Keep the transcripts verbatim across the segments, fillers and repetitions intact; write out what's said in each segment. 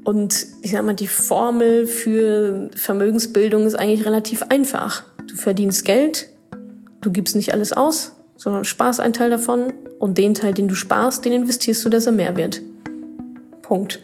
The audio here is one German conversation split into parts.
Und ich sag mal, die Formel für Vermögensbildung ist eigentlich relativ einfach. Du verdienst Geld, du gibst nicht alles aus, sondern sparst einen Teil davon und den Teil, den du sparst, den investierst du, dass er mehr wird. Punkt.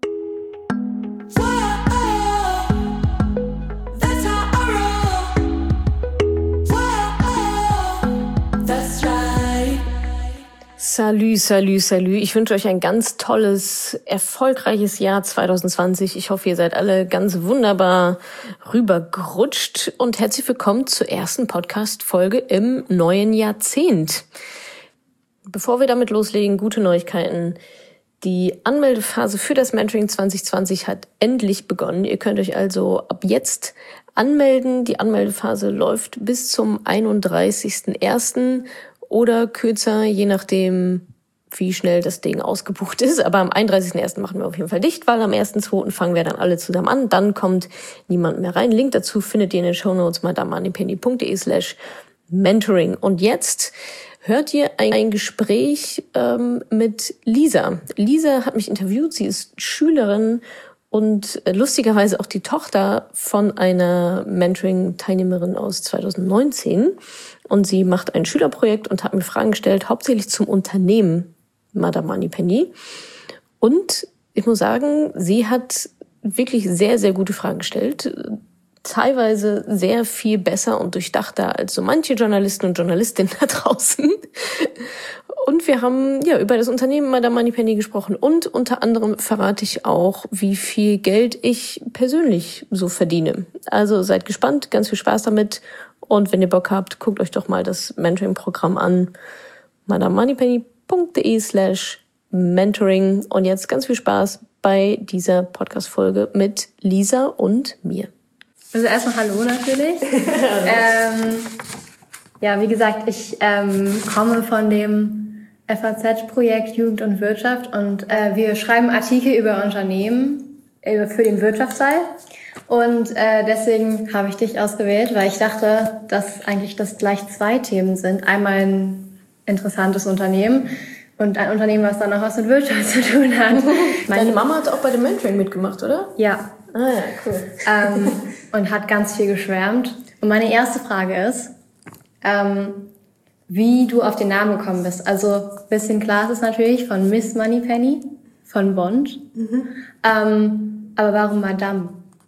Salü, salü, salü. Ich wünsche euch ein ganz tolles, erfolgreiches Jahr zwanzig zwanzig. Ich hoffe, ihr seid alle ganz wunderbar rübergerutscht und herzlich willkommen zur ersten Podcast-Folge im neuen Jahrzehnt. Bevor wir damit loslegen, gute Neuigkeiten. Die Anmeldephase für das Mentoring zwanzig zwanzig hat endlich begonnen. Ihr könnt euch also ab jetzt anmelden. Die Anmeldephase läuft bis zum einunddreißigsten ersten oder kürzer, je nachdem, wie schnell das Ding ausgebucht ist. Aber am einunddreißigsten ersten machen wir auf jeden Fall dicht, weil am ersten zweiten fangen wir dann alle zusammen an. Dann kommt niemand mehr rein. Link dazu findet ihr in den Shownotes madamemoneypenny.de slash mentoring. Und jetzt hört ihr ein Gespräch ähm, mit Lisa. Lisa hat mich interviewt. Sie ist Schülerin und äh, lustigerweise auch die Tochter von einer Mentoring-Teilnehmerin aus zwanzig neunzehn. Und sie macht ein Schülerprojekt und hat mir Fragen gestellt, hauptsächlich zum Unternehmen Madame Moneypenny. Und ich muss sagen, sie hat wirklich sehr, sehr gute Fragen gestellt. Teilweise sehr viel besser und durchdachter als so manche Journalisten und Journalistinnen da draußen. Und wir haben ja über das Unternehmen Madame Moneypenny gesprochen. Und unter anderem verrate ich auch, wie viel Geld ich persönlich so verdiene. Also seid gespannt, ganz viel Spaß damit. Und wenn ihr Bock habt, guckt euch doch mal das Mentoring-Programm an. madamemoneypenny.de slash mentoring. Und jetzt ganz viel Spaß bei dieser Podcast-Folge mit Lisa und mir. Also erstmal Hallo natürlich. ähm, ja, wie gesagt, ich ähm, komme von dem F A Z-Projekt Jugend und Wirtschaft und äh, wir schreiben Artikel über Unternehmen äh, für den Wirtschaftsteil. Und äh, deswegen habe ich dich ausgewählt, weil ich dachte, dass eigentlich das gleich zwei Themen sind. Einmal ein interessantes Unternehmen und ein Unternehmen, was dann auch was mit Wirtschaft zu tun hat. Deine Mama hat auch bei dem Mentoring mitgemacht, oder? Ja. Ah ja, cool. Ähm, und hat ganz viel geschwärmt. Und meine erste Frage ist, ähm, wie du auf den Namen gekommen bist. Also bisschen klar ist es natürlich von Miss Moneypenny, von Bond. Mhm. Ähm, aber warum Madame?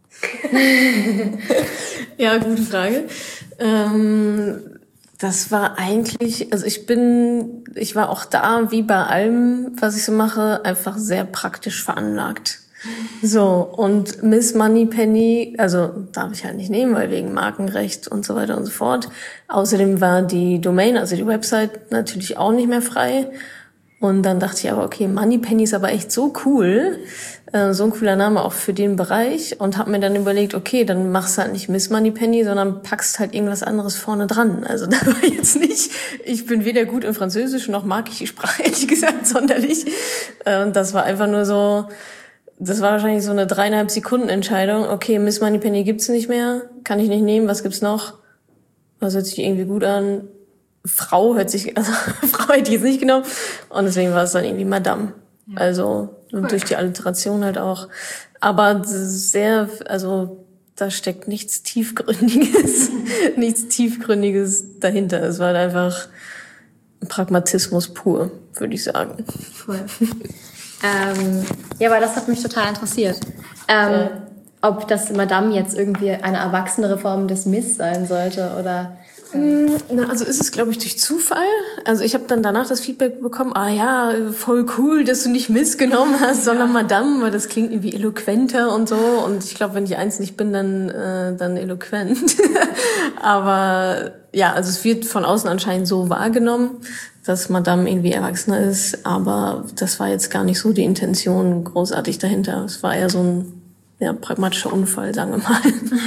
Ja, gute Frage. Ähm, das war eigentlich, also ich bin, ich war auch da, wie bei allem, was ich so mache, einfach sehr praktisch veranlagt. So, und Miss Moneypenny, also darf ich halt nicht nehmen, weil wegen Markenrecht und so weiter und so fort. Außerdem war die Domain, also die Website, natürlich auch nicht mehr frei. Und dann dachte ich aber, okay, Moneypenny ist aber echt so cool, äh, so ein cooler Name auch für den Bereich, und habe mir dann überlegt, okay, dann machst du halt nicht Miss Moneypenny, sondern packst halt irgendwas anderes vorne dran. Also da war jetzt nicht, ich bin weder gut in Französisch, noch mag ich die Sprache, ehrlich gesagt, sonderlich. Äh, das war einfach nur so, das war wahrscheinlich so eine dreieinhalb Sekunden Entscheidung. Okay, Miss Moneypenny gibt's nicht mehr, kann ich nicht nehmen, was gibt's noch? Was hört sich irgendwie gut an? Frau hört sich, also Frau hätte ich jetzt nicht genommen. Und deswegen war es dann irgendwie Madame. Ja. Also cool. Durch die Alliteration halt auch. Aber sehr, also da steckt nichts Tiefgründiges, nichts Tiefgründiges dahinter. Es war halt einfach Pragmatismus pur, würde ich sagen. Cool. ähm, ja, aber das hat mich total interessiert. Ähm, ja. Ob das Madame jetzt irgendwie eine erwachsenere Form des Miss sein sollte oder... Na, also ist es, glaube ich, durch Zufall. Also ich habe dann danach das Feedback bekommen, ah ja, voll cool, dass du nicht Miss genommen hast, sondern Madame, weil das klingt irgendwie eloquenter und so. Und ich glaube, wenn ich eins nicht bin, dann äh, dann eloquent. Aber ja, also es wird von außen anscheinend so wahrgenommen, dass Madame irgendwie erwachsener ist. Aber das war jetzt gar nicht so die Intention großartig dahinter. Es war eher so ein ja, pragmatischer Unfall, sagen wir mal.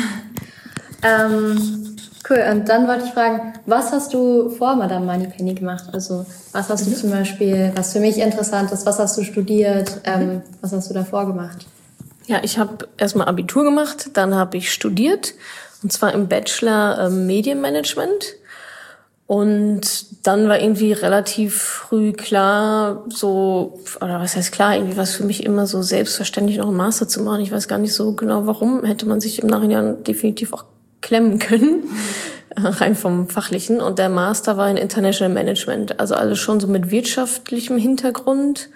Ähm Cool, und dann wollte ich fragen, was hast du vor Madame Moneypenny gemacht? Also was hast du zum Beispiel, was für mich interessant ist, was hast du studiert, ähm, was hast du davor gemacht? Ja, ich habe erstmal Abitur gemacht, dann habe ich studiert, und zwar im Bachelor äh, Medienmanagement. Und dann war irgendwie relativ früh klar, so, oder was heißt klar, irgendwie war es für mich immer so selbstverständlich, noch einen Master zu machen. Ich weiß gar nicht so genau, warum. Hätte man sich im Nachhinein definitiv auch klemmen können, rein vom Fachlichen. Und der Master war in International Management, also alles schon so mit wirtschaftlichem Hintergrund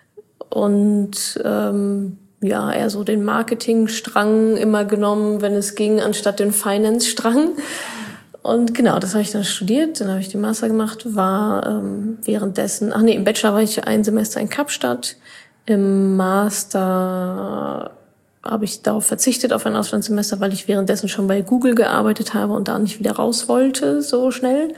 und ähm, ja, eher so den Marketingstrang immer genommen, wenn es ging, anstatt den Finance-Strang. Und genau, das habe ich dann studiert, dann habe ich den Master gemacht, war ähm, währenddessen, ach nee, im Bachelor war ich ein Semester in Kapstadt, im Master habe ich darauf verzichtet, auf ein Auslandssemester, weil ich währenddessen schon bei Google gearbeitet habe und da nicht wieder raus wollte, so schnell.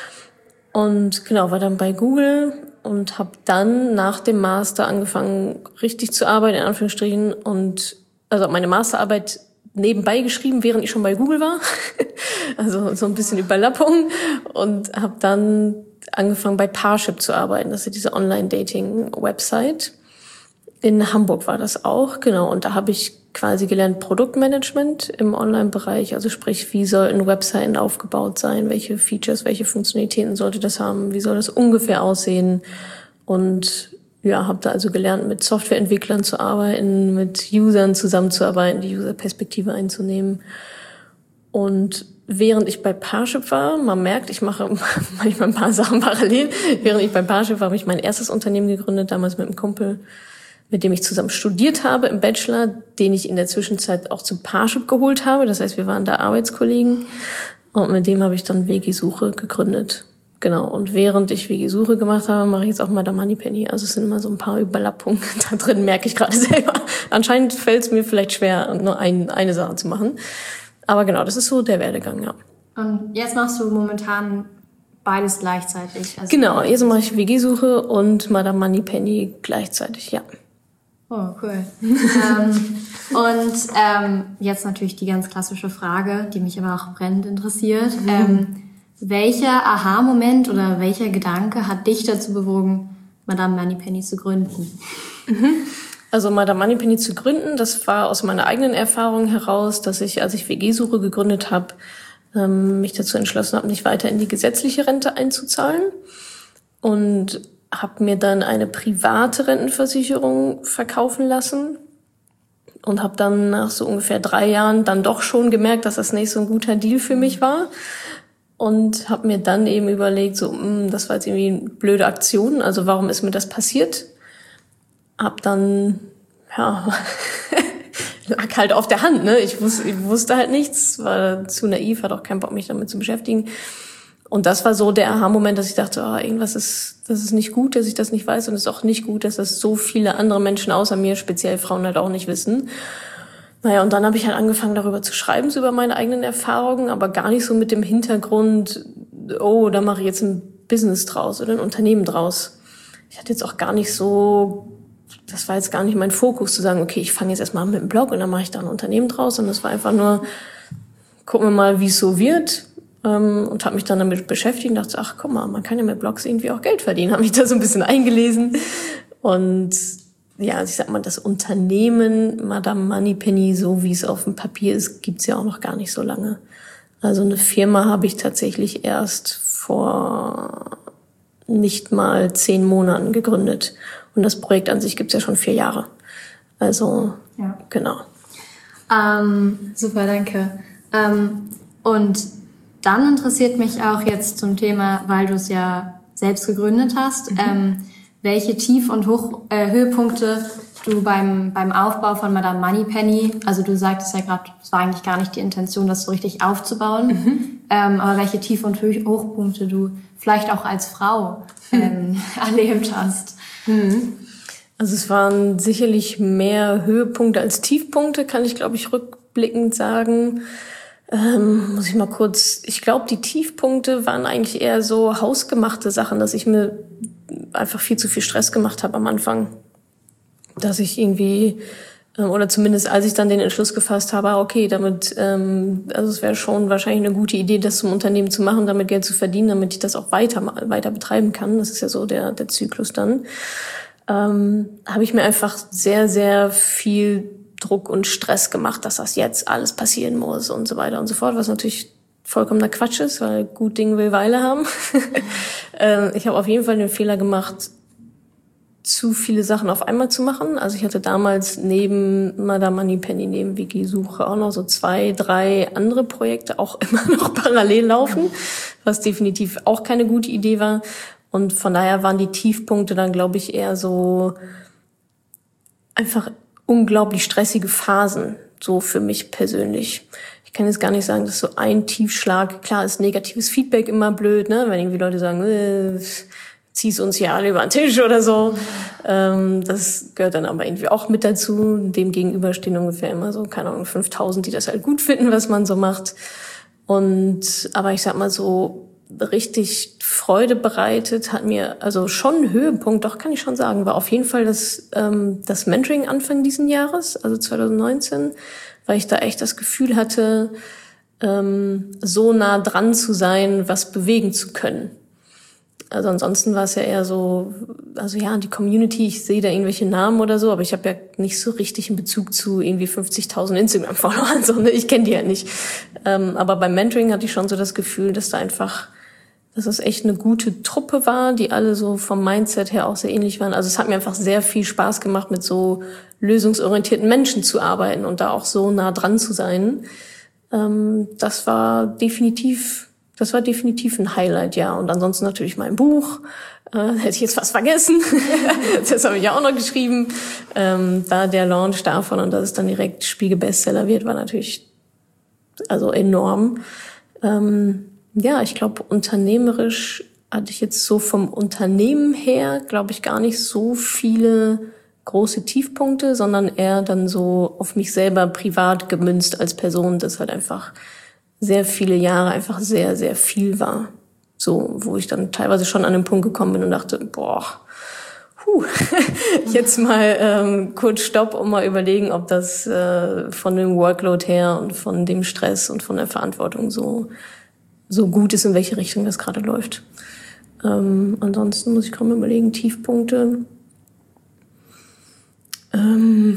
Und genau, war dann bei Google und habe dann nach dem Master angefangen, richtig zu arbeiten, in Anführungsstrichen, und also meine Masterarbeit nebenbei geschrieben, während ich schon bei Google war. Also so ein bisschen Überlappung. Und habe dann angefangen, bei Parship zu arbeiten. Das ist diese Online-Dating-Website. In Hamburg war das auch, genau. Und da habe ich quasi gelernt Produktmanagement im Online-Bereich. Also sprich, wie sollten Webseiten aufgebaut sein? Welche Features, welche Funktionalitäten sollte das haben? Wie soll das ungefähr aussehen? Und ja, habe da also gelernt, mit Softwareentwicklern zu arbeiten, mit Usern zusammenzuarbeiten, die User-Perspektive einzunehmen. Und während ich bei Parship war, man merkt, ich mache manchmal ein paar Sachen parallel. Während ich bei Parship war, habe ich mein erstes Unternehmen gegründet, damals mit einem Kumpel, mit dem ich zusammen studiert habe im Bachelor, den ich in der Zwischenzeit auch zu Parship geholt habe. Das heißt, wir waren da Arbeitskollegen. Und mit dem habe ich dann Wegisuche gegründet. Genau, und während ich Wegisuche gemacht habe, mache ich jetzt auch Madame Moneypenny. Also es sind immer so ein paar Überlappungen da drin, merke ich gerade selber. Anscheinend fällt es mir vielleicht schwer, nur ein, eine Sache zu machen. Aber genau, das ist so der Werdegang, ja. Und jetzt machst du momentan beides gleichzeitig? Also genau, jetzt mache ich Wegisuche und Madame Moneypenny gleichzeitig, ja. Oh, cool. ähm, und ähm, jetzt natürlich die ganz klassische Frage, die mich aber auch brennend interessiert. Mhm. Ähm, Welcher Aha-Moment oder welcher Gedanke hat dich dazu bewogen, Madame Moneypenny zu gründen? Also Madame Moneypenny zu gründen, das war aus meiner eigenen Erfahrung heraus, dass ich, als ich Wegisuche gegründet habe, ähm, mich dazu entschlossen habe, nicht weiter in die gesetzliche Rente einzuzahlen und habe mir dann eine private Rentenversicherung verkaufen lassen und habe dann nach so ungefähr drei Jahren dann doch schon gemerkt, dass das nicht so ein guter Deal für mich war. Und habe mir dann eben überlegt, so, mh, das war jetzt irgendwie eine blöde Aktion, also warum ist mir das passiert? Hab dann, ja, lag halt auf der Hand, ne? Ich wusste, ich wusste halt nichts, war zu naiv, hatte auch keinen Bock, mich damit zu beschäftigen. Und das war so der Aha-Moment, dass ich dachte, oh, irgendwas ist, das ist nicht gut, dass ich das nicht weiß, und es ist auch nicht gut, dass das so viele andere Menschen außer mir, speziell Frauen, halt auch nicht wissen. Naja, und dann habe ich halt angefangen, darüber zu schreiben, so über meine eigenen Erfahrungen, aber gar nicht so mit dem Hintergrund, oh, da mache ich jetzt ein Business draus oder ein Unternehmen draus. Ich hatte jetzt auch gar nicht so, das war jetzt gar nicht mein Fokus, zu sagen, okay, ich fange jetzt erstmal an mit dem Blog und dann mache ich da ein Unternehmen draus. Und das war einfach nur, gucken wir mal, wie es so wird. Und habe mich dann damit beschäftigt und dachte, ach, guck mal, man kann ja mit Blogs irgendwie auch Geld verdienen. Habe mich da so ein bisschen eingelesen. Und ja, also ich sag mal, das Unternehmen Madame Moneypenny, so wie es auf dem Papier ist, gibt's ja auch noch gar nicht so lange. Also eine Firma habe ich tatsächlich erst vor nicht mal zehn Monaten gegründet. Und das Projekt an sich gibt's ja schon vier Jahre. Also, ja. Genau. Ähm, super, danke. Ähm, und dann interessiert mich auch jetzt zum Thema, weil du es ja selbst gegründet hast, mhm. ähm, welche Tief- und Hoch, äh, Höhepunkte du beim beim Aufbau von Madame Moneypenny, also du sagtest ja gerade, es war eigentlich gar nicht die Intention, das so richtig aufzubauen, mhm. ähm, aber welche Tief- und Hochpunkte du vielleicht auch als Frau ähm, mhm. erlebt hast. Mhm. Also es waren sicherlich mehr Höhepunkte als Tiefpunkte, kann ich, glaube ich, rückblickend sagen. Ähm, muss ich mal kurz, ich glaube, die Tiefpunkte waren eigentlich eher so hausgemachte Sachen, dass ich mir einfach viel zu viel Stress gemacht habe am Anfang. Dass ich irgendwie, ähm, oder zumindest als ich dann den Entschluss gefasst habe, okay, damit, ähm, also es wäre schon wahrscheinlich eine gute Idee, das zum Unternehmen zu machen, damit Geld zu verdienen, damit ich das auch weiter weiter betreiben kann. Das ist ja so der der Zyklus dann. Ähm, habe ich mir einfach sehr, sehr viel Druck und Stress gemacht, dass das jetzt alles passieren muss und so weiter und so fort, was natürlich vollkommener Quatsch ist, weil gut Ding will Weile haben. äh, ich habe auf jeden Fall den Fehler gemacht, zu viele Sachen auf einmal zu machen. Also ich hatte damals neben Madame Moneypenny, neben Wikisuche auch noch so zwei, drei andere Projekte auch immer noch parallel laufen, was definitiv auch keine gute Idee war. Und von daher waren die Tiefpunkte dann, glaube ich, eher so einfach unglaublich stressige Phasen, so für mich persönlich. Ich kann jetzt gar nicht sagen, dass so ein Tiefschlag, klar ist negatives Feedback immer blöd, ne, wenn irgendwie Leute sagen, äh, zieh's uns hier alle über den Tisch oder so. Ähm, das gehört dann aber irgendwie auch mit dazu. Dem gegenüber stehen ungefähr immer so, keine Ahnung, fünftausend, die das halt gut finden, was man so macht. Und, aber ich sag mal so, richtig Freude bereitet hat mir, also schon ein Höhepunkt, doch kann ich schon sagen, war auf jeden Fall das, ähm, das Mentoring Anfang diesen Jahres, also zwanzig neunzehn, weil ich da echt das Gefühl hatte, ähm, so nah dran zu sein, was bewegen zu können. Also ansonsten war es ja eher so, also ja, die Community, ich sehe da irgendwelche Namen oder so, aber ich habe ja nicht so richtig einen Bezug zu irgendwie fünfzigtausend Instagram-Followern, so, ne? Ich kenne die ja nicht. Ähm, aber beim Mentoring hatte ich schon so das Gefühl, dass da einfach, dass es echt eine gute Truppe war, die alle so vom Mindset her auch sehr ähnlich waren. Also es hat mir einfach sehr viel Spaß gemacht, mit so lösungsorientierten Menschen zu arbeiten und da auch so nah dran zu sein. Ähm, das war definitiv Das war definitiv ein Highlight, ja. Und ansonsten natürlich mein Buch. Äh, hätte ich jetzt fast vergessen. Das habe ich ja auch noch geschrieben. Ähm, da der Launch davon und dass es dann direkt Spiegel-Bestseller wird, war natürlich also enorm. Ähm, ja, ich glaube, unternehmerisch hatte ich jetzt so vom Unternehmen her, glaube ich, gar nicht so viele große Tiefpunkte, sondern eher dann so auf mich selber privat gemünzt als Person, das halt einfach sehr viele Jahre einfach sehr, sehr viel war. So, wo ich dann teilweise schon an den Punkt gekommen bin und dachte, boah, huh, jetzt mal ähm, kurz Stopp und mal überlegen, ob das äh, von dem Workload her und von dem Stress und von der Verantwortung so so gut ist, in welche Richtung das gerade läuft. Ähm, ansonsten muss ich kaum überlegen, Tiefpunkte. Ähm,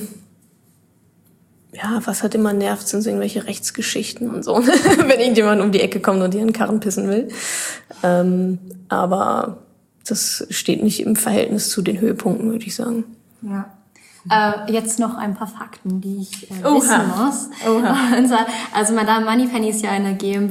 Ja, was halt immer nervt, sind so irgendwelche Rechtsgeschichten und so, wenn irgendjemand um die Ecke kommt und dir einen Karren pissen will. Ähm, aber das steht nicht im Verhältnis zu den Höhepunkten, würde ich sagen. Ja. Äh, jetzt noch ein paar Fakten, die ich äh, wissen muss. Oha. Und zwar, also Madame Moneypenny ist ja eine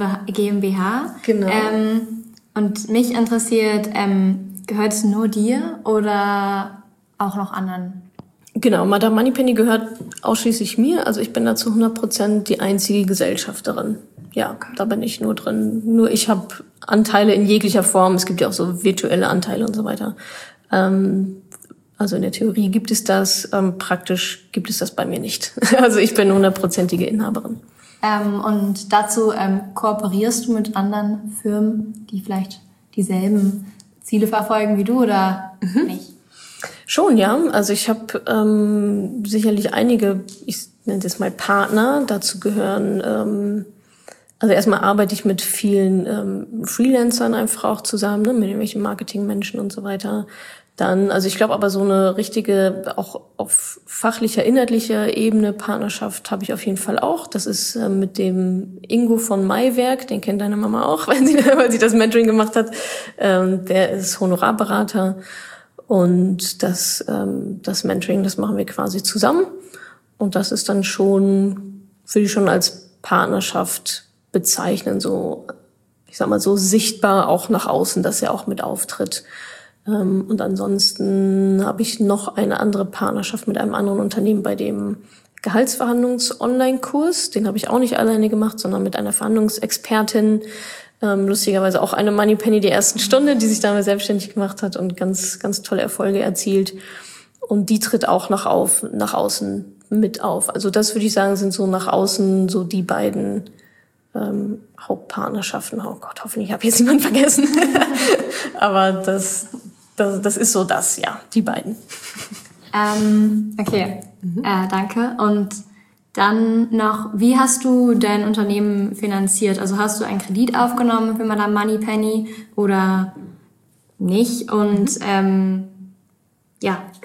GmbH. Genau. Ähm, und mich interessiert, ähm, gehört es nur dir oder auch noch anderen? Genau, Madame Moneypenny gehört ausschließlich mir. Also ich bin da zu hundert Prozent die einzige Gesellschafterin. Ja, okay. Da bin ich nur drin. Nur ich habe Anteile in jeglicher Form. Es gibt ja auch so virtuelle Anteile und so weiter. Ähm, also in der Theorie gibt es das. Ähm, praktisch gibt es das bei mir nicht. Also ich bin hundertprozentige Inhaberin. Ähm, und dazu ähm, kooperierst du mit anderen Firmen, die vielleicht dieselben Ziele verfolgen wie du oder mhm. nicht? Schon, ja. Also ich habe ähm, sicherlich einige, ich nenne es mal Partner, dazu gehören, ähm, also erstmal arbeite ich mit vielen ähm, Freelancern einfach auch zusammen, ne, mit irgendwelchen Marketingmenschen und so weiter. Dann, also ich glaube aber so eine richtige, auch auf fachlicher, inhaltlicher Ebene Partnerschaft habe ich auf jeden Fall auch. Das ist äh, mit dem Ingo von Maiwerk, den kennt deine Mama auch, weil sie, weil sie das Mentoring gemacht hat. Ähm, der ist Honorarberater. Und das, ähm, das Mentoring, das machen wir quasi zusammen. Und das ist dann schon, würde ich schon als Partnerschaft bezeichnen, so, ich sag mal, so sichtbar auch nach außen, dass er auch mit auftritt. Ähm, und ansonsten habe ich noch eine andere Partnerschaft mit einem anderen Unternehmen bei dem Gehaltsverhandlungs-Online-Kurs. Den habe ich auch nicht alleine gemacht, sondern mit einer Verhandlungsexpertin. Ähm, lustigerweise auch eine Moneypenny die ersten Stunde, die sich damit selbstständig gemacht hat und ganz, ganz tolle Erfolge erzielt. Und die tritt auch nach auf, nach außen mit auf. Also das würde ich sagen, sind so nach außen so die beiden ähm, Hauptpartnerschaften. Oh Gott, hoffentlich habe ich jetzt niemanden vergessen. Aber das, das, das ist so das, ja, die beiden. Ähm, okay, mhm. äh, danke. Und dann noch, wie hast du dein Unternehmen finanziert? Also hast du einen Kredit aufgenommen für Madame Moneypenny oder nicht? Und mhm. ähm, ja.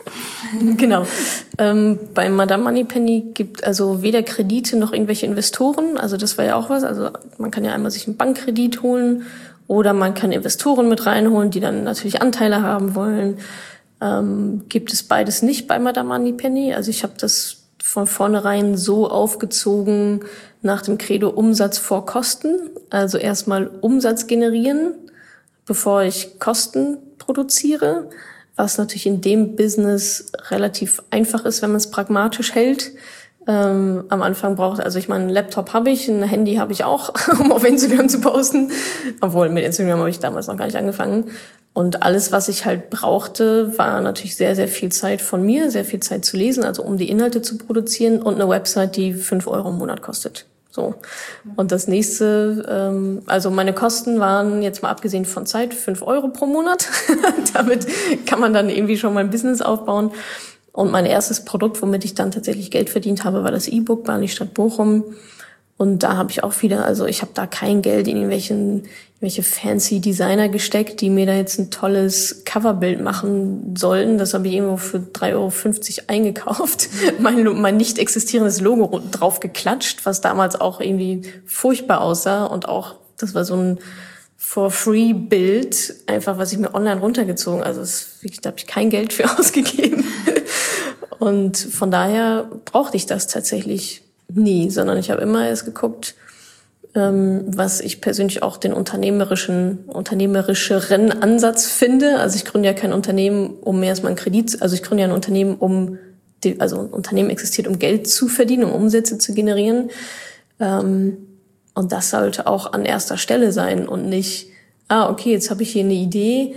Genau. Ähm, bei Madame Moneypenny gibt also weder Kredite noch irgendwelche Investoren. Also das war ja auch was. Also man kann ja einmal sich einen Bankkredit holen oder man kann Investoren mit reinholen, die dann natürlich Anteile haben wollen. Ähm, gibt es beides nicht bei Madame Moneypenny. Also ich habe das von vornherein so aufgezogen nach dem Credo Umsatz vor Kosten. Also erstmal Umsatz generieren, bevor ich Kosten produziere, was natürlich in dem Business relativ einfach ist, wenn man es pragmatisch hält. Ähm, am Anfang braucht, also ich meine, einen Laptop habe ich, ein Handy habe ich auch, um auf Instagram zu posten. Obwohl, mit Instagram habe ich damals noch gar nicht angefangen. Und alles, was ich halt brauchte, war natürlich sehr, sehr viel Zeit von mir, sehr viel Zeit zu lesen, also um die Inhalte zu produzieren und eine Website, die fünf Euro im Monat kostet. So. Und das nächste, ähm, also meine Kosten waren jetzt mal abgesehen von Zeit fünf Euro pro Monat. Damit kann man dann irgendwie schon mal ein Business aufbauen. Und mein erstes Produkt, womit ich dann tatsächlich Geld verdient habe, war das E-Book Bali Stadt Bochum. Und da habe ich auch wieder, also ich habe da kein Geld in irgendwelchen, irgendwelche fancy Designer gesteckt, die mir da jetzt ein tolles Coverbild machen sollten. Das habe ich irgendwo für drei Euro fünfzig eingekauft. mein, mein nicht existierendes Logo drauf geklatscht, was damals auch irgendwie furchtbar aussah. Und auch, das war so ein For-Free-Bild, einfach was ich mir online runtergezogen. Also das, da habe ich kein Geld für ausgegeben. Und von daher brauchte ich das tatsächlich nie, sondern ich habe immer erst geguckt, ähm, was ich persönlich auch den unternehmerischen, unternehmerischeren Ansatz finde. Also ich gründe ja kein Unternehmen, um erstmal einen Kredit, also ich gründe ja ein Unternehmen, um, die, also ein Unternehmen existiert, um Geld zu verdienen, um Umsätze zu generieren. Ähm, und das sollte auch an erster Stelle sein und nicht, ah, okay, jetzt habe ich hier eine Idee,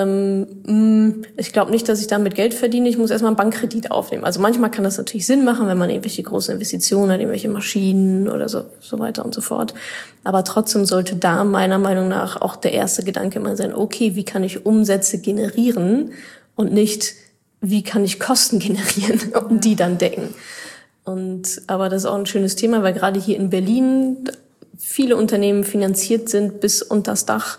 Ähm, ich glaube nicht, dass ich damit Geld verdiene. Ich muss erstmal einen Bankkredit aufnehmen. Also manchmal kann das natürlich Sinn machen, wenn man irgendwelche großen Investitionen hat, irgendwelche Maschinen oder so, so weiter und so fort. Aber trotzdem sollte da meiner Meinung nach auch der erste Gedanke immer sein, okay, wie kann ich Umsätze generieren und nicht, wie kann ich Kosten generieren und die dann decken. Und, aber das ist auch ein schönes Thema, weil gerade hier in Berlin viele Unternehmen finanziert sind bis unters Dach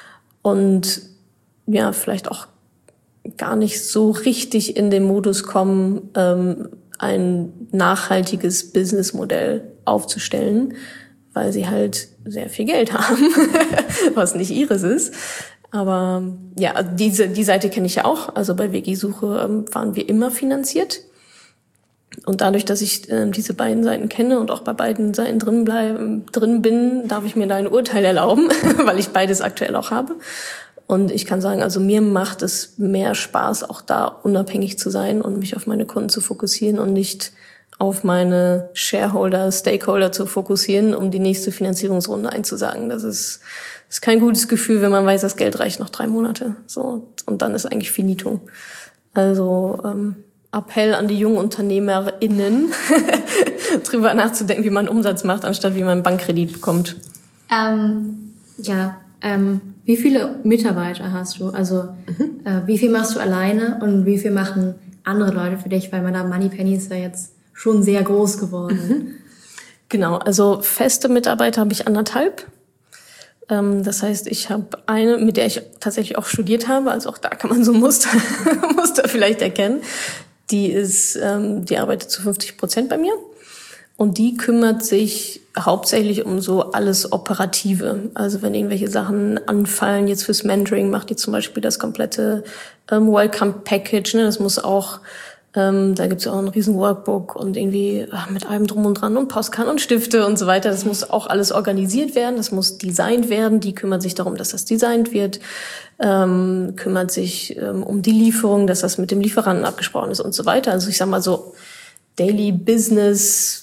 und ja, vielleicht auch gar nicht so richtig in den Modus kommen, ähm, ein nachhaltiges Businessmodell aufzustellen, weil sie halt sehr viel Geld haben, was nicht ihres ist. Aber ja, diese die Seite kenne ich ja auch. Also bei Veggie-Suche ähm, waren wir immer finanziert. Und dadurch, dass ich äh, diese beiden Seiten kenne und auch bei beiden Seiten drin bleiben, drin bin, darf ich mir da ein Urteil erlauben, weil ich beides aktuell auch habe. Und ich kann sagen, also mir macht es mehr Spaß, auch da unabhängig zu sein und mich auf meine Kunden zu fokussieren und nicht auf meine Shareholder, Stakeholder zu fokussieren, um die nächste Finanzierungsrunde einzusagen. Das ist, das ist kein gutes Gefühl, wenn man weiß, das Geld reicht noch drei Monate. So, und dann ist eigentlich finito. Also ähm, Appell an die jungen UnternehmerInnen, drüber nachzudenken, wie man Umsatz macht, anstatt wie man einen Bankkredit bekommt. Ähm, ja, ähm, wie viele Mitarbeiter hast du? Also mhm. äh, wie viel machst du alleine und wie viel machen andere Leute für dich? Weil Madame Moneypenny ist ja jetzt schon sehr groß geworden. Mhm. Genau, also feste Mitarbeiter habe ich anderthalb. Ähm, das heißt, ich habe eine, mit der ich tatsächlich auch studiert habe, also auch da kann man so ein Muster, Muster vielleicht erkennen. Die ist, ähm, die arbeitet zu fünfzig Prozent bei mir. Und die kümmert sich hauptsächlich um so alles Operative. Also wenn irgendwelche Sachen anfallen, jetzt fürs Mentoring macht die zum Beispiel das komplette ähm, Welcome Package. Ne? Das muss auch, ähm, da gibt's ja auch ein riesen Workbook und irgendwie ach, mit allem drum und dran und Postkarten und Stifte und so weiter. Das muss auch alles organisiert werden, das muss designt werden. Die kümmert sich darum, dass das designt wird, ähm, kümmert sich ähm, um die Lieferung, dass das mit dem Lieferanten abgesprochen ist und so weiter. Also ich sag mal so Daily Business,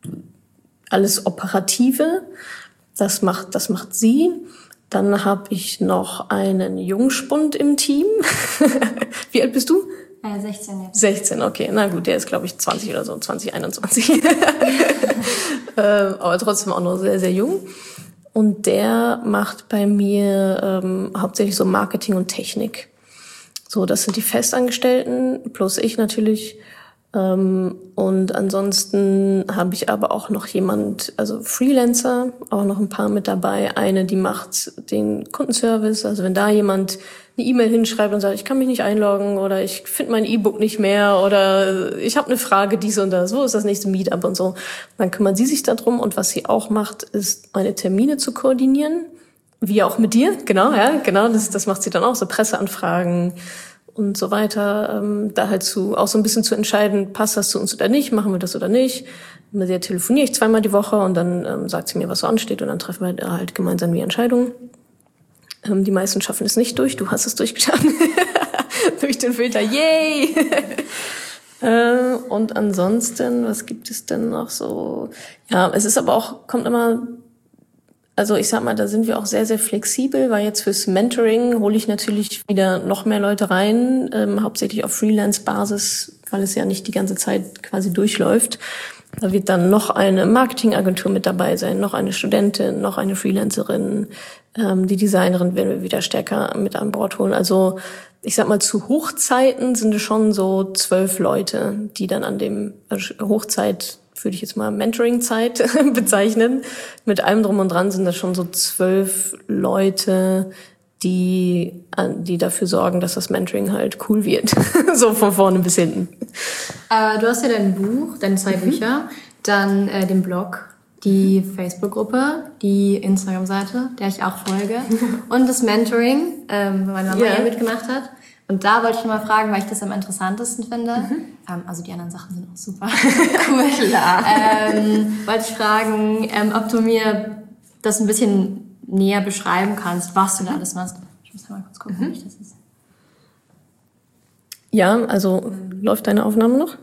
alles Operative, das macht, das macht sie. Dann habe ich noch einen Jungspund im Team. Wie alt bist du? Äh, sechzehn jetzt. sechzehn, okay. Na gut, der ist, glaube ich, zwanzig oder so, zwanzig einundzwanzig. äh, aber trotzdem auch noch sehr, sehr jung. Und der macht bei mir ähm, hauptsächlich so Marketing und Technik. So, das sind die Festangestellten, plus ich natürlich. Ähm, und ansonsten habe ich aber auch noch jemand, also Freelancer, auch noch ein paar mit dabei. Eine, die macht den Kundenservice. Also wenn da jemand eine E-Mail hinschreibt und sagt, ich kann mich nicht einloggen oder ich finde mein E-Book nicht mehr oder ich habe eine Frage, dies und das, wo ist das nächste Meetup und so. Dann kümmert sie sich darum und was sie auch macht, ist, meine Termine zu koordinieren, wie auch mit dir, genau, ja, genau, das, das macht sie dann auch, so Presseanfragen und so weiter, ähm, da halt zu, auch so ein bisschen zu entscheiden, passt das zu uns oder nicht, machen wir das oder nicht. Mit der telefoniere ich zweimal die Woche und dann ähm, sagt sie mir, was so ansteht und dann treffen wir halt gemeinsam die Entscheidung. Ähm, die meisten schaffen es nicht durch, du hast es durchgeschafft. Durch den Filter, yay! äh, und ansonsten, was gibt es denn noch so? Ja, es ist aber auch, kommt immer, also ich sag mal, da sind wir auch sehr, sehr flexibel, weil jetzt fürs Mentoring hole ich natürlich wieder noch mehr Leute rein, ähm, hauptsächlich auf Freelance-Basis, weil es ja nicht die ganze Zeit quasi durchläuft. Da wird dann noch eine Marketingagentur mit dabei sein, noch eine Studentin, noch eine Freelancerin, ähm, die Designerin werden wir wieder stärker mit an Bord holen. Also ich sag mal, zu Hochzeiten sind es schon so zwölf Leute, die dann an dem, also Hochzeit würde ich jetzt mal Mentoring-Zeit bezeichnen. Mit allem drum und dran sind das schon so zwölf Leute, die, die dafür sorgen, dass das Mentoring halt cool wird. So von vorne bis hinten. Äh, du hast ja dein Buch, deine zwei mhm. Bücher, dann äh, den Blog, die Facebook-Gruppe, die Instagram-Seite, der ich auch folge, und das Mentoring, ähm, wo meine Mama yeah. ja mitgemacht hat. Und da wollte ich mal fragen, weil ich das am interessantesten finde. Mhm. Ähm, also die anderen Sachen sind auch super cool. Klar. Ähm, wollte ich fragen, ähm, ob du mir das ein bisschen näher beschreiben kannst, was du da alles machst. Ich muss mal kurz gucken, mhm. wie ich das ist. Ja, also mhm. läuft deine Aufnahme noch?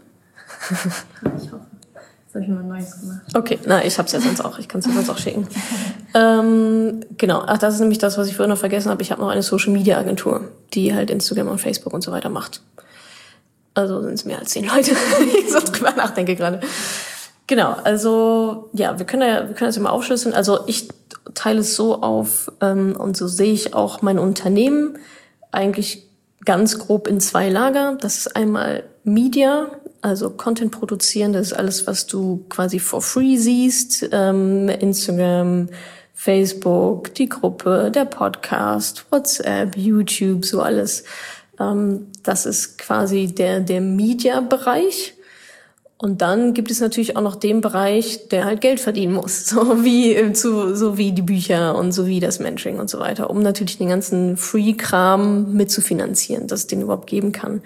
Ich hoffe. Jetzt habe ich mal ein neues gemacht. Okay, na, ich hab's ja sonst auch. Ich kann es dir sonst auch schicken. ähm, genau, ach, das ist nämlich das, was ich vorhin noch vergessen habe. Ich habe noch eine Social-Media-Agentur, die halt Instagram und Facebook und so weiter macht. Also sind es mehr als zehn Leute, wenn ich so drüber nachdenke gerade. Genau, also ja, wir können ja, wir können das ja mal aufschlüsseln. Also ich teile es so auf ähm, und so sehe ich auch mein Unternehmen eigentlich ganz grob in zwei Lager. Das ist einmal Media, also Content produzieren, das ist alles, was du quasi for free siehst. Ähm, Instagram, Facebook, die Gruppe, der Podcast, WhatsApp, YouTube, so alles. Ähm, das ist quasi der, der Media-Bereich. Und dann gibt es natürlich auch noch den Bereich, der halt Geld verdienen muss, so wie zu, so wie die Bücher und so wie das Mentoring und so weiter, um natürlich den ganzen Free-Kram mitzufinanzieren, dass es den überhaupt geben kann.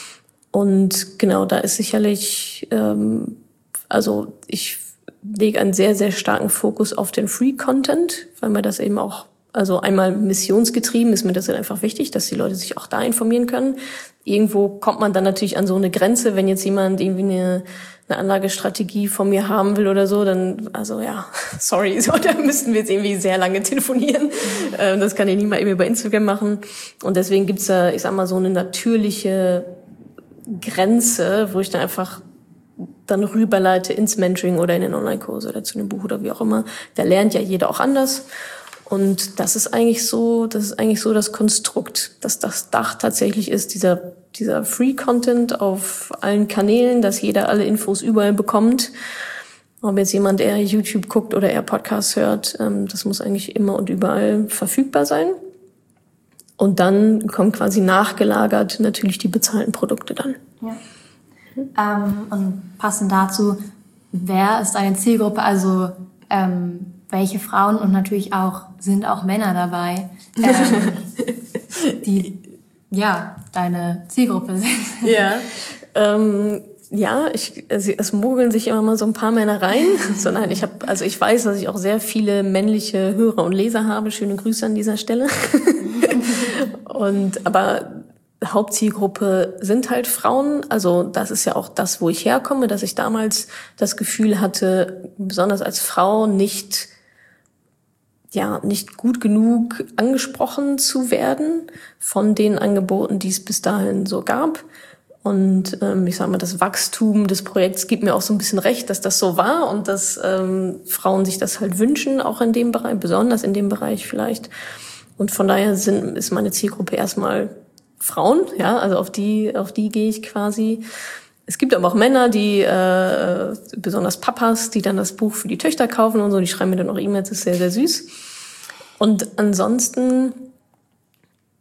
Und genau, da ist sicherlich, ähm, also ich lege einen sehr, sehr starken Fokus auf den Free-Content, weil mir das eben auch, also einmal missionsgetrieben ist mir das halt einfach wichtig, dass die Leute sich auch da informieren können. Irgendwo kommt man dann natürlich an so eine Grenze, wenn jetzt jemand irgendwie eine, eine Anlagestrategie von mir haben will oder so, dann, also ja, sorry, so, da müssten wir jetzt irgendwie sehr lange telefonieren. Mhm. Das kann ich nicht mal eben über Instagram machen. Und deswegen gibt's da, ich sag mal, so eine natürliche Grenze, wo ich dann einfach dann rüberleite ins Mentoring oder in den Online-Kurs oder zu einem Buch oder wie auch immer. Da lernt ja jeder auch anders. Und das ist eigentlich so, das ist eigentlich so das Konstrukt, dass das Dach tatsächlich ist, dieser, dieser Free-Content auf allen Kanälen, dass jeder alle Infos überall bekommt. Ob jetzt jemand eher YouTube guckt oder eher Podcasts hört, das muss eigentlich immer und überall verfügbar sein. Und dann kommen quasi nachgelagert natürlich die bezahlten Produkte dann. Ja. Ähm, und passend dazu, wer ist deine Zielgruppe? Also ähm, welche Frauen und natürlich auch sind auch Männer dabei, ähm, die ja deine Zielgruppe sind. Ja. Ähm, ja, ich, also es mogeln sich immer mal so ein paar Männer rein. So, nein, ich habe, also ich weiß, dass ich auch sehr viele männliche Hörer und Leser habe. Schöne Grüße an dieser Stelle. Und aber Hauptzielgruppe sind halt Frauen. Also das ist ja auch das, wo ich herkomme, dass ich damals das Gefühl hatte, besonders als Frau nicht ja nicht gut genug angesprochen zu werden von den Angeboten, die es bis dahin so gab. Und ähm, ich sag mal, das Wachstum des Projekts gibt mir auch so ein bisschen recht, dass das so war und dass ähm, Frauen sich das halt wünschen, auch in dem Bereich, besonders in dem Bereich vielleicht. Und von daher sind, ist meine Zielgruppe erstmal Frauen, ja, also auf die auf die gehe ich quasi. Es gibt aber auch Männer, die äh, besonders Papas, die dann das Buch für die Töchter kaufen und so, die schreiben mir dann auch E-Mails, das ist sehr, sehr süß. Und ansonsten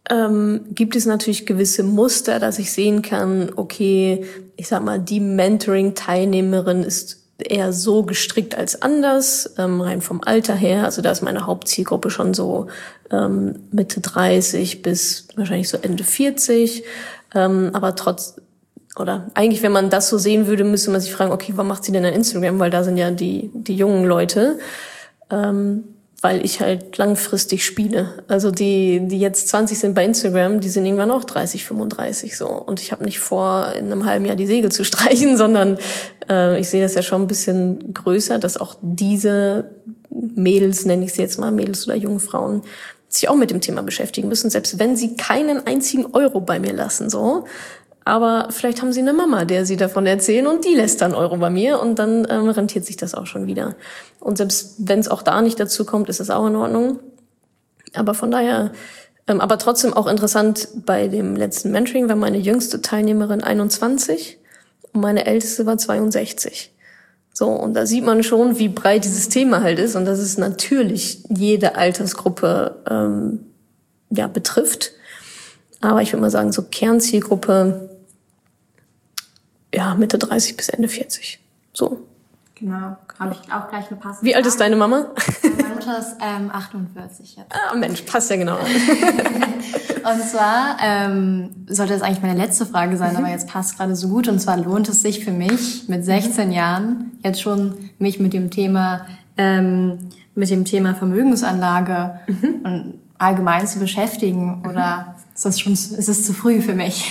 ähm, gibt es natürlich gewisse Muster, dass ich sehen kann, okay, ich sag mal, die Mentoring-Teilnehmerin ist eher so gestrickt als anders, ähm, rein vom Alter her. Also da ist meine Hauptzielgruppe schon so ähm, Mitte dreißig bis wahrscheinlich so Ende vierzig. Ähm, aber trotz, oder eigentlich, wenn man das so sehen würde, müsste man sich fragen, okay, warum macht sie denn ein Instagram? Weil da sind ja die die jungen Leute. Ähm, weil ich halt langfristig spiele. Also die, die jetzt zwanzig sind bei Instagram, die sind irgendwann auch dreißig, fünfunddreißig so. Und ich habe nicht vor, in einem halben Jahr die Segel zu streichen, sondern äh, ich sehe das ja schon ein bisschen größer, dass auch diese Mädels, nenne ich sie jetzt mal, Mädels oder junge Frauen, sich auch mit dem Thema beschäftigen müssen, selbst wenn sie keinen einzigen Euro bei mir lassen, so. Aber vielleicht haben sie eine Mama, der sie davon erzählen und die lässt dann Euro bei mir und dann ähm, rentiert sich das auch schon wieder. Und selbst wenn es auch da nicht dazu kommt, ist es auch in Ordnung. Aber von daher, ähm, aber trotzdem auch interessant, bei dem letzten Mentoring war meine jüngste Teilnehmerin einundzwanzig und meine älteste war zweiundsechzig. So, und da sieht man schon, wie breit dieses Thema halt ist und dass es natürlich jede Altersgruppe ähm, ja betrifft. Aber ich würde mal sagen, so Kernzielgruppe, ja, Mitte dreißig bis Ende vierzig. So. Genau, habe ich auch gleich eine passende Wie alt ist deine Mama? Meine Mutter ist ähm, achtundvierzig jetzt. Ah, Mensch, passt ja genau. Und zwar ähm, sollte das eigentlich meine letzte Frage sein, mhm. aber jetzt passt gerade so gut. Und zwar lohnt es sich für mich mit sechzehn Jahren jetzt schon mich mit dem Thema ähm, mit dem Thema Vermögensanlage mhm. und allgemein zu beschäftigen, oder ist das schon, ist es zu früh für mich?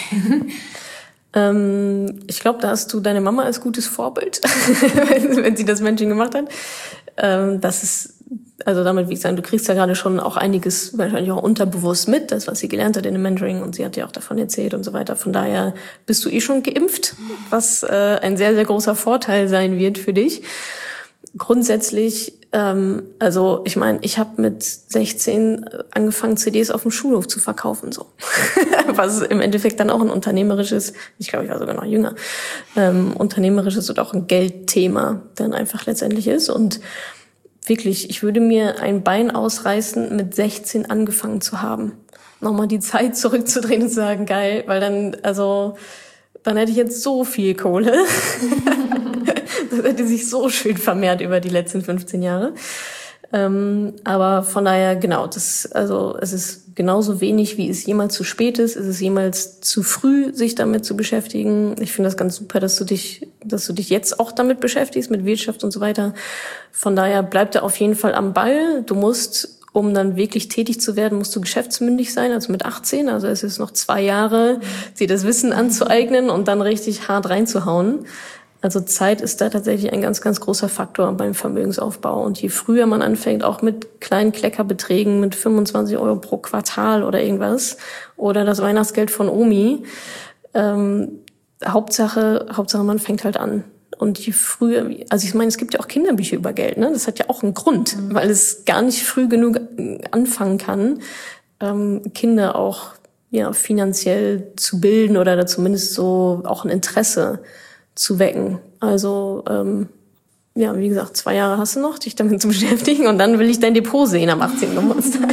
ähm, ich glaube, da hast du deine Mama als gutes Vorbild, wenn, wenn sie das Mentoring gemacht hat. Ähm, das ist, also damit, wie ich sagen, du kriegst ja gerade schon auch einiges wahrscheinlich auch unterbewusst mit, das, was sie gelernt hat in dem Mentoring, und sie hat ja auch davon erzählt und so weiter. Von daher bist du eh schon geimpft, was äh, ein sehr, sehr großer Vorteil sein wird für dich. Grundsätzlich, ähm, also ich meine, ich habe mit sechzehn angefangen, C Ds auf dem Schulhof zu verkaufen, so. Was im Endeffekt dann auch ein unternehmerisches, ich glaube, ich war sogar noch jünger, ähm, unternehmerisches und auch ein Geldthema dann einfach letztendlich ist. Und wirklich, ich würde mir ein Bein ausreißen, mit sechzehn angefangen zu haben. Nochmal die Zeit zurückzudrehen und zu sagen, geil, weil dann, also, dann hätte ich jetzt so viel Kohle. Das hätte sich so schön vermehrt über die letzten fünfzehn Jahre. Ähm, aber von daher, genau, das, also, es ist genauso wenig, wie es jemals zu spät ist. Es ist jemals zu früh, sich damit zu beschäftigen. Ich finde das ganz super, dass du dich, dass du dich jetzt auch damit beschäftigst, mit Wirtschaft und so weiter. Von daher bleib da auf jeden Fall am Ball. Du musst, um dann wirklich tätig zu werden, musst du geschäftsmündig sein, also mit achtzehn. Also es ist noch zwei Jahre, dir das Wissen anzueignen und dann richtig hart reinzuhauen. Also Zeit ist da tatsächlich ein ganz, ganz großer Faktor beim Vermögensaufbau. Und je früher man anfängt, auch mit kleinen Kleckerbeträgen, mit fünfundzwanzig Euro pro Quartal oder irgendwas, oder das Weihnachtsgeld von Omi, ähm, Hauptsache, Hauptsache man fängt halt an. Und je früher, also ich meine, es gibt ja auch Kinderbücher über Geld, ne? Das hat ja auch einen Grund, mhm. weil es gar nicht früh genug anfangen kann, ähm, Kinder auch ja finanziell zu bilden oder da zumindest so auch ein Interesse zu wecken. Also ähm, ja, wie gesagt, zwei Jahre hast du noch, dich damit zu beschäftigen, und dann will ich dein Depot sehen am achtzehnten Geburtstag.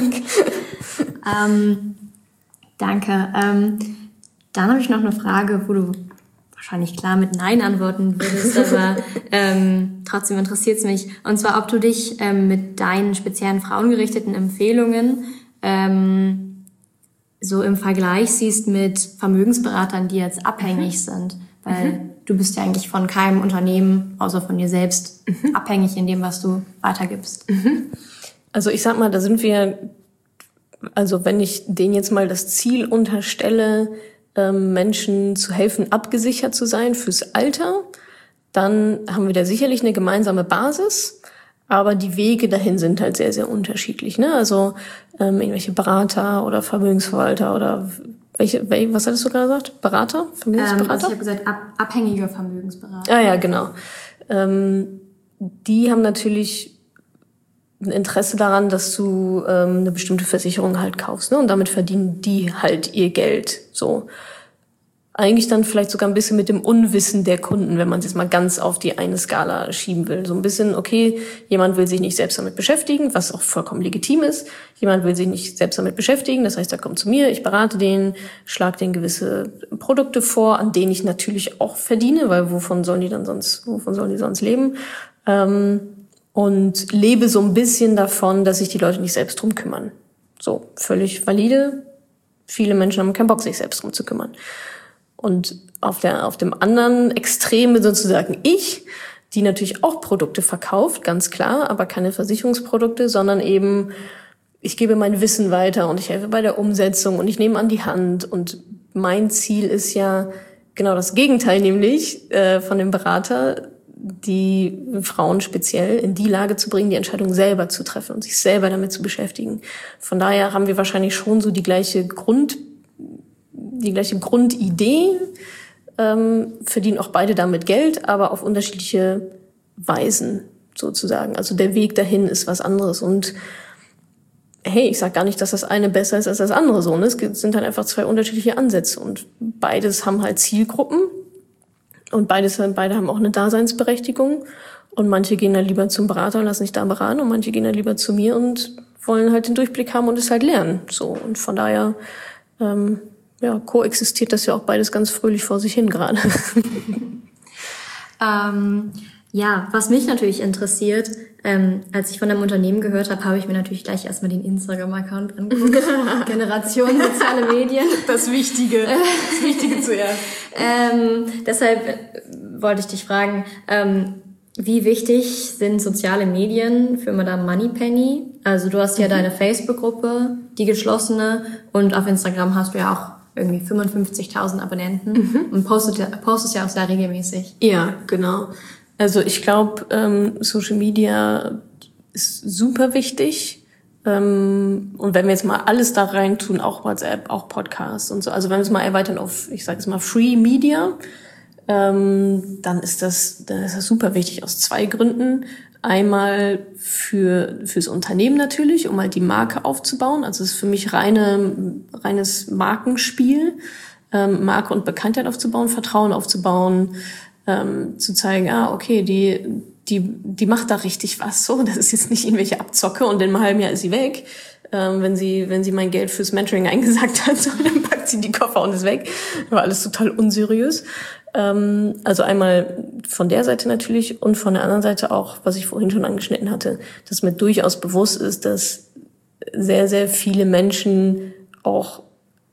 ähm, danke. Ähm, dann habe ich noch eine Frage, wo du wahrscheinlich klar mit Nein antworten würdest, aber ähm, trotzdem interessiert es mich. Und zwar, ob du dich ähm, mit deinen speziellen frauengerichteten Empfehlungen ähm, so im Vergleich siehst mit Vermögensberatern, die jetzt abhängig sind. Weil mhm. du bist ja eigentlich von keinem Unternehmen, außer von dir selbst, mhm. abhängig in dem, was du weitergibst. Mhm. Also ich sag mal, da sind wir, also wenn ich denen jetzt mal das Ziel unterstelle, Menschen zu helfen, abgesichert zu sein fürs Alter, dann haben wir da sicherlich eine gemeinsame Basis, aber die Wege dahin sind halt sehr, sehr unterschiedlich, ne? Also ähm, irgendwelche Berater oder Vermögensverwalter oder welche, welche was hattest du gerade gesagt? Berater? Vermögensberater? Ähm, also ich habe gesagt, ab, abhängige Vermögensberater. Ah ja, genau. Ähm, die haben natürlich ein Interesse daran, dass du ähm, eine bestimmte Versicherung halt kaufst, ne? Und damit verdienen die halt ihr Geld. So. eigentlich dann vielleicht sogar ein bisschen mit dem Unwissen der Kunden, wenn man es jetzt mal ganz auf die eine Skala schieben will. So ein bisschen, okay, jemand will sich nicht selbst damit beschäftigen, was auch vollkommen legitim ist. Jemand will sich nicht selbst damit beschäftigen, das heißt, er kommt zu mir, ich berate den, schlage denen gewisse Produkte vor, an denen ich natürlich auch verdiene, weil wovon sollen die dann sonst, wovon sollen die sonst leben? Ähm, und lebe so ein bisschen davon, dass sich die Leute nicht selbst drum kümmern. So, völlig valide. Viele Menschen haben keinen Bock, sich selbst drum zu kümmern. Und auf der, auf dem anderen Extreme sozusagen ich, die natürlich auch Produkte verkauft, ganz klar, aber keine Versicherungsprodukte, sondern eben, ich gebe mein Wissen weiter und ich helfe bei der Umsetzung und ich nehme an die Hand. Und mein Ziel ist ja genau das Gegenteil, nämlich äh, von dem Berater, die Frauen speziell in die Lage zu bringen, die Entscheidung selber zu treffen und sich selber damit zu beschäftigen. Von daher haben wir wahrscheinlich schon so die gleiche Grund die gleiche Grundidee, ähm, verdienen auch beide damit Geld, aber auf unterschiedliche Weisen sozusagen. Also der Weg dahin ist was anderes. Und hey, ich sag gar nicht, dass das eine besser ist als das andere so. Ne? Es sind halt einfach zwei unterschiedliche Ansätze und beides haben halt Zielgruppen und beides, beide haben auch eine Daseinsberechtigung. Und manche gehen dann lieber zum Berater und lassen sich da beraten und manche gehen dann lieber zu mir und wollen halt den Durchblick haben und es halt lernen. So, und von daher ähm, ja, koexistiert das ja auch beides ganz fröhlich vor sich hin gerade. ähm, ja, was mich natürlich interessiert, ähm, als ich von einem Unternehmen gehört habe, habe ich mir natürlich gleich erstmal den Instagram-Account angeguckt. Generation soziale Medien. Das Wichtige. Das Wichtige zuerst. ähm, deshalb wollte ich dich fragen, ähm, wie wichtig sind soziale Medien für Madame Moneypenny? Also du hast ja mhm. deine Facebook-Gruppe, die geschlossene, und auf Instagram hast du ja auch irgendwie fünfundfünfzigtausend Abonnenten mhm. und postet, postest ja auch sehr regelmäßig. Ja, genau. Also ich glaube, ähm, Social Media ist super wichtig. Ähm, und wenn wir jetzt mal alles da rein tun, auch WhatsApp, auch Podcasts und so, also wenn wir es mal erweitern auf, ich sage jetzt mal Free Media, ähm, dann ist das, dann ist das super wichtig aus zwei Gründen. Einmal für fürs Unternehmen natürlich, um halt die Marke aufzubauen. Also es ist für mich reine reines Markenspiel, ähm, Marke und Bekanntheit aufzubauen, Vertrauen aufzubauen, ähm, zu zeigen, ah okay, die die die macht da richtig was. So, das ist jetzt nicht irgendwelche Abzocke und in einem halben Jahr ist sie weg. Ähm, wenn sie wenn sie mein Geld fürs Mentoring eingesagt hat, so, dann packt sie die Koffer und ist weg. War alles total unseriös. Also einmal von der Seite natürlich und von der anderen Seite auch, was ich vorhin schon angeschnitten hatte, dass mir durchaus bewusst ist, dass sehr, sehr viele Menschen auch,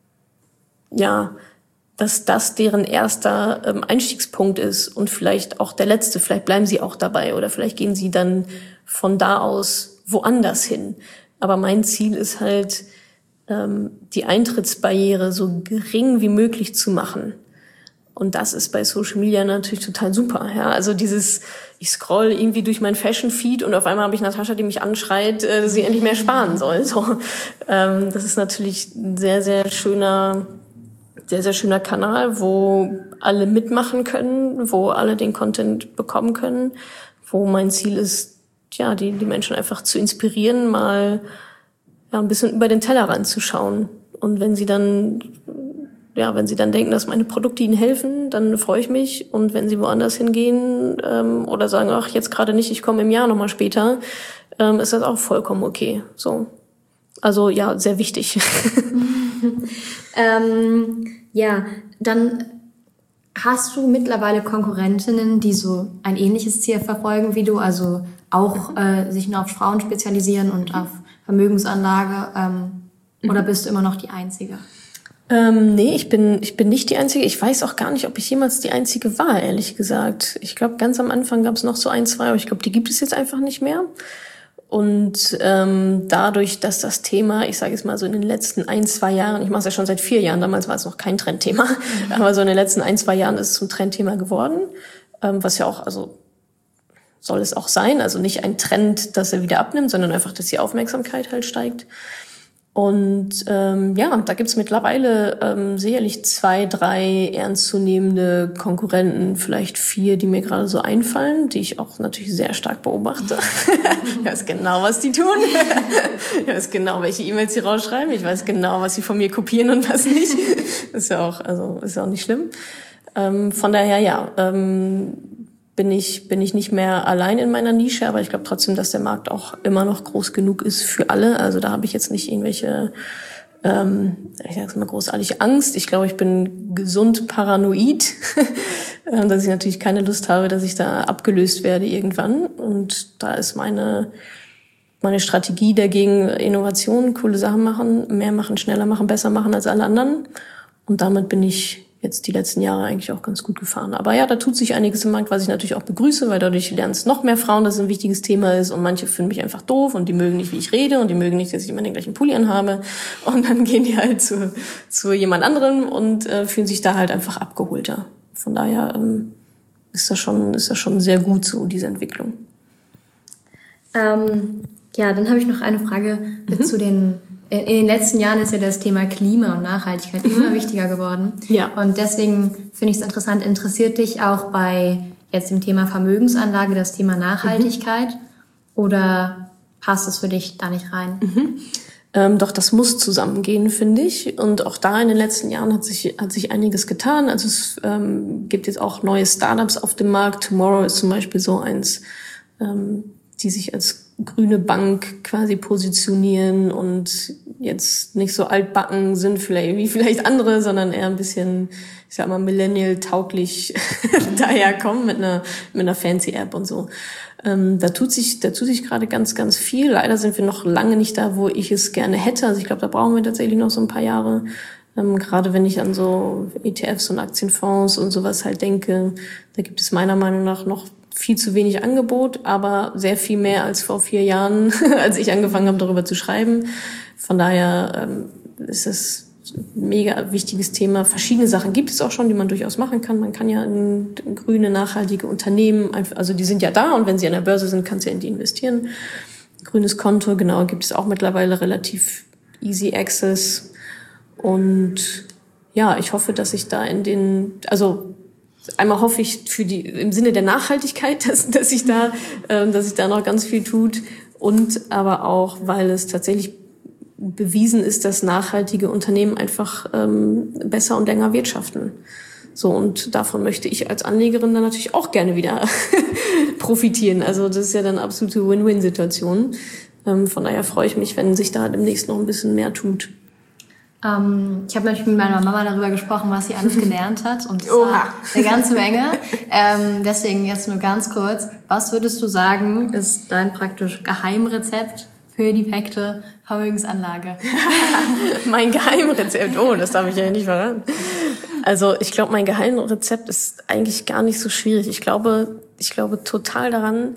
ja, dass das deren erster Einstiegspunkt ist und vielleicht auch der letzte. Vielleicht bleiben sie auch dabei oder vielleicht gehen sie dann von da aus woanders hin. Aber mein Ziel ist halt, die Eintrittsbarriere so gering wie möglich zu machen. Und das ist bei Social Media natürlich total super. Ja, also dieses, ich scroll irgendwie durch mein Fashion-Feed und auf einmal habe ich Natascha, die mich anschreit, äh, dass sie endlich mehr sparen soll. So, ähm, das ist natürlich ein sehr, sehr schöner, sehr, sehr schöner Kanal, wo alle mitmachen können, wo alle den Content bekommen können, wo mein Ziel ist, ja, die, die Menschen einfach zu inspirieren, mal ja, ein bisschen über den Tellerrand zu schauen. Und wenn sie dann Ja, wenn sie dann denken, dass meine Produkte ihnen helfen, dann freue ich mich. Und wenn sie woanders hingehen ähm, oder sagen, ach, jetzt gerade nicht, ich komme im Jahr nochmal später, ähm, ist das auch vollkommen okay. So, also ja, sehr wichtig. ähm, ja, dann hast du mittlerweile Konkurrentinnen, die so ein ähnliches Ziel verfolgen wie du, also auch äh, sich nur auf Frauen spezialisieren und auf Vermögensanlage, ähm, oder bist du immer noch die Einzige? Ähm, nee, ich bin ich bin nicht die Einzige. Ich weiß auch gar nicht, ob ich jemals die Einzige war, ehrlich gesagt. Ich glaube, ganz am Anfang gab es noch so ein, zwei, aber ich glaube, die gibt es jetzt einfach nicht mehr. Und ähm, dadurch, dass das Thema, ich sage jetzt mal so in den letzten ein, zwei Jahren, ich mache es ja schon seit vier Jahren, damals war es noch kein Trendthema, mhm. aber so in den letzten ein, zwei Jahren ist es zum Trendthema geworden, ähm, was ja auch, also soll es auch sein, also nicht ein Trend, dass er wieder abnimmt, sondern einfach, dass die Aufmerksamkeit halt steigt. Und ähm, ja, da gibt's mittlerweile ähm, sicherlich zwei, drei ernstzunehmende Konkurrenten, vielleicht vier, die mir gerade so einfallen, die ich auch natürlich sehr stark beobachte. Ich weiß genau, was die tun. Ich weiß genau, welche E-Mails sie rausschreiben. Ich weiß genau, was sie von mir kopieren und was nicht. Ist ja auch, also ist ja auch nicht schlimm. Ähm, von daher, ja, ähm, bin ich bin ich nicht mehr allein in meiner Nische, aber ich glaube trotzdem, dass der Markt auch immer noch groß genug ist für alle. Also da habe ich jetzt nicht irgendwelche, ähm, ich sag's mal, großartig Angst. Ich glaube, ich bin gesund paranoid, dass ich natürlich keine Lust habe, dass ich da abgelöst werde irgendwann. Und da ist meine meine Strategie dagegen Innovation, coole Sachen machen, mehr machen, schneller machen, besser machen als alle anderen. Und damit bin ich jetzt die letzten Jahre eigentlich auch ganz gut gefahren. Aber ja, da tut sich einiges im Markt, was ich natürlich auch begrüße, weil dadurch lernst noch mehr Frauen, dass es ein wichtiges Thema ist und manche finden mich einfach doof und die mögen nicht, wie ich rede und die mögen nicht, dass ich immer den gleichen Pulli anhabe und dann gehen die halt zu, zu jemand anderem und äh, fühlen sich da halt einfach abgeholter. Von daher ähm, ist das schon, ist das schon sehr gut so, diese Entwicklung. Ähm, ja, dann habe ich noch eine Frage mhm. zu den In den letzten Jahren ist ja das Thema Klima und Nachhaltigkeit immer wichtiger geworden. Ja. Und deswegen finde ich es interessant, interessiert dich auch bei jetzt dem Thema Vermögensanlage das Thema Nachhaltigkeit mhm. oder passt es für dich da nicht rein? Mhm. Ähm, doch, das muss zusammengehen, finde ich. Und auch da in den letzten Jahren hat sich hat sich einiges getan. Also es ähm, gibt jetzt auch neue Startups auf dem Markt. Tomorrow ist zum Beispiel so eins, ähm, die sich als grüne Bank quasi positionieren und jetzt nicht so altbacken sind vielleicht wie vielleicht andere, sondern eher ein bisschen, ich sag mal, millennial-tauglich daherkommen mit einer mit einer fancy App und so. Ähm, da tut sich da tut sich gerade ganz ganz viel. Leider sind wir noch lange nicht da, wo ich es gerne hätte. Also ich glaube, da brauchen wir tatsächlich noch so ein paar Jahre. Ähm, gerade wenn ich an so E T Fs und Aktienfonds und sowas halt denke, da gibt es meiner Meinung nach noch viel zu wenig Angebot, aber sehr viel mehr als vor vier Jahren, als ich angefangen habe, darüber zu schreiben. Von daher ähm, ist es ein mega wichtiges Thema. Verschiedene Sachen gibt es auch schon, die man durchaus machen kann. Man kann ja in, in grüne, nachhaltige Unternehmen, einfach, also die sind ja da und wenn sie an der Börse sind, kannst du ja in die investieren. Grünes Konto, genau, gibt es auch mittlerweile relativ easy access. Und ja, ich hoffe, dass ich da in den, also einmal hoffe ich für die im Sinne der Nachhaltigkeit, dass, dass sich da, äh, dass sich da noch ganz viel tut und aber auch, weil es tatsächlich bewiesen ist, dass nachhaltige Unternehmen einfach ähm, besser und länger wirtschaften. So, und davon möchte ich als Anlegerin dann natürlich auch gerne wieder profitieren. Also das ist ja dann absolute Win-Win-Situation. Ähm, von daher freue ich mich, wenn sich da demnächst noch ein bisschen mehr tut. Ähm, ich habe natürlich mit meiner Mama darüber gesprochen, was sie alles gelernt hat. Und das war eine ganze Menge. Ähm, deswegen jetzt nur ganz kurz. Was würdest du sagen, ist dein praktisch Geheimrezept für die perfekte Vermögensanlage? Mein Geheimrezept? Oh, das darf ich ja nicht verraten. Also ich glaube, mein Geheimrezept ist eigentlich gar nicht so schwierig. Ich glaube, ich glaube total daran,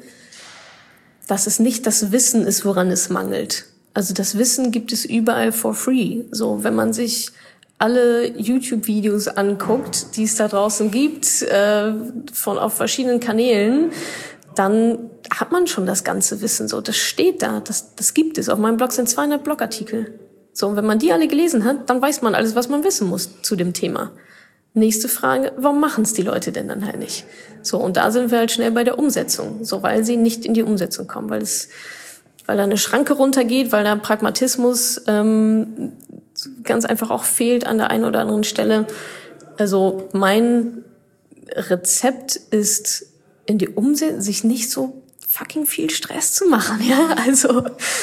dass es nicht das Wissen ist, woran es mangelt. Also das Wissen gibt es überall for free. So, wenn man sich alle YouTube-Videos anguckt, die es da draußen gibt, äh, von auf verschiedenen Kanälen, dann hat man schon das ganze Wissen. So, das steht da, das, das gibt es. Auf meinem Blog sind zweihundert Blogartikel. So, und wenn man die alle gelesen hat, dann weiß man alles, was man wissen muss zu dem Thema. Nächste Frage, warum machen es die Leute denn dann halt nicht? So, und da sind wir halt schnell bei der Umsetzung. So, weil sie nicht in die Umsetzung kommen, weil es weil da eine Schranke runtergeht, weil da Pragmatismus ähm, ganz einfach auch fehlt an der einen oder anderen Stelle. Also mein Rezept ist, in die Umsetzung sich nicht so fucking viel Stress zu machen, ja, also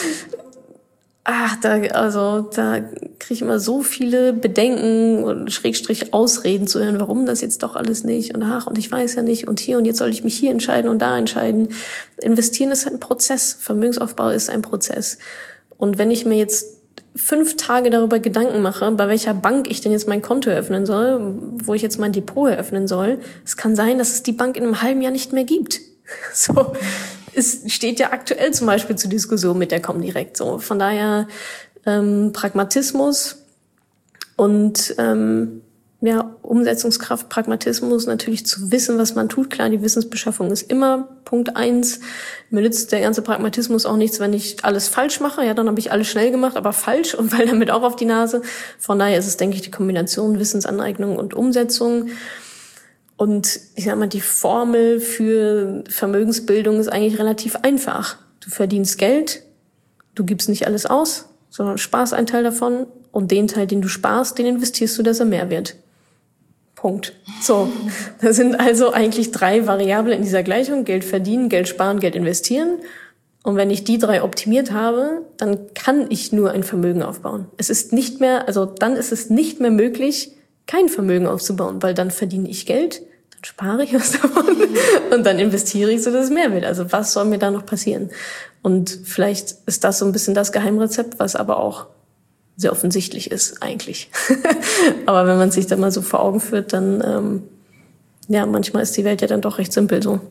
ach, da, also da kriege ich immer so viele Bedenken und Schrägstrich Ausreden zu hören, warum das jetzt doch alles nicht und ach, und ich weiß ja nicht und hier und jetzt soll ich mich hier entscheiden und da entscheiden. Investieren ist ein Prozess, Vermögensaufbau ist ein Prozess. Und wenn ich mir jetzt fünf Tage darüber Gedanken mache, bei welcher Bank ich denn jetzt mein Konto eröffnen soll, wo ich jetzt mein Depot eröffnen soll, es kann sein, dass es die Bank in einem halben Jahr nicht mehr gibt. So. Es steht ja aktuell zum Beispiel zur Diskussion mit der Comdirect so. Von daher ähm, Pragmatismus und ähm, ja Umsetzungskraft, Pragmatismus, natürlich zu wissen, was man tut. Klar, die Wissensbeschaffung ist immer Punkt eins. Mir nützt der ganze Pragmatismus auch nichts, wenn ich alles falsch mache. Ja, dann habe ich alles schnell gemacht, aber falsch und fall damit auch auf die Nase. Von daher ist es, denke ich, die Kombination Wissensaneignung und Umsetzung. Und ich sag mal, die Formel für Vermögensbildung ist eigentlich relativ einfach. Du verdienst Geld, du gibst nicht alles aus, sondern sparst einen Teil davon und den Teil, den du sparst, den investierst du, dass er mehr wird. Punkt. So, das sind also eigentlich drei Variablen in dieser Gleichung. Geld verdienen, Geld sparen, Geld investieren. Und wenn ich die drei optimiert habe, dann kann ich nur ein Vermögen aufbauen. Es ist nicht mehr, also dann ist es nicht mehr möglich, kein Vermögen aufzubauen, weil dann verdiene ich Geld, dann spare ich was davon und dann investiere ich, sodass es mehr wird. Also was soll mir da noch passieren? Und vielleicht ist das so ein bisschen das Geheimrezept, was aber auch sehr offensichtlich ist eigentlich. Aber wenn man sich da mal so vor Augen führt, dann, ähm, ja, manchmal ist die Welt ja dann doch recht simpel so.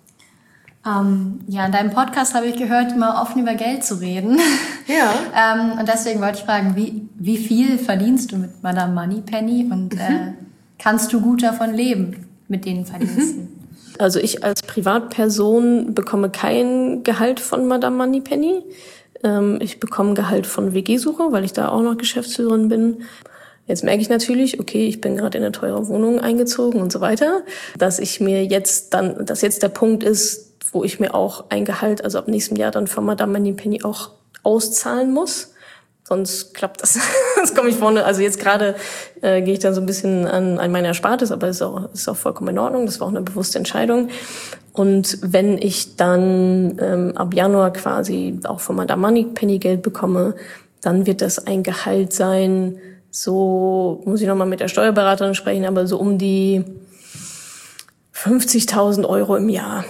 Ähm, ja, in deinem Podcast habe ich gehört, immer offen über Geld zu reden. Ja. ähm, und deswegen wollte ich fragen, wie, wie viel verdienst du mit Madame Moneypenny und mhm. äh, kannst du gut davon leben mit den Verdiensten? Also ich als Privatperson bekomme kein Gehalt von Madame Moneypenny. Ähm, ich bekomme Gehalt von W G-Suche, weil ich da auch noch Geschäftsführerin bin. Jetzt merke ich natürlich, okay, ich bin gerade in eine teure Wohnung eingezogen und so weiter, dass ich mir jetzt dann, dass jetzt der Punkt ist, wo ich mir auch ein Gehalt, also ab nächstem Jahr dann von Madame Moneypenny auch auszahlen muss. Sonst klappt das. Das komme ich vorne. Also jetzt gerade äh, gehe ich dann so ein bisschen an, an meine Erspartes, aber ist auch ist auch vollkommen in Ordnung. Das war auch eine bewusste Entscheidung. Und wenn ich dann ähm, ab Januar quasi auch von Madame Moneypenny Geld bekomme, dann wird das ein Gehalt sein. So muss ich nochmal mit der Steuerberaterin sprechen, aber so um die fünfzigtausend Euro im Jahr.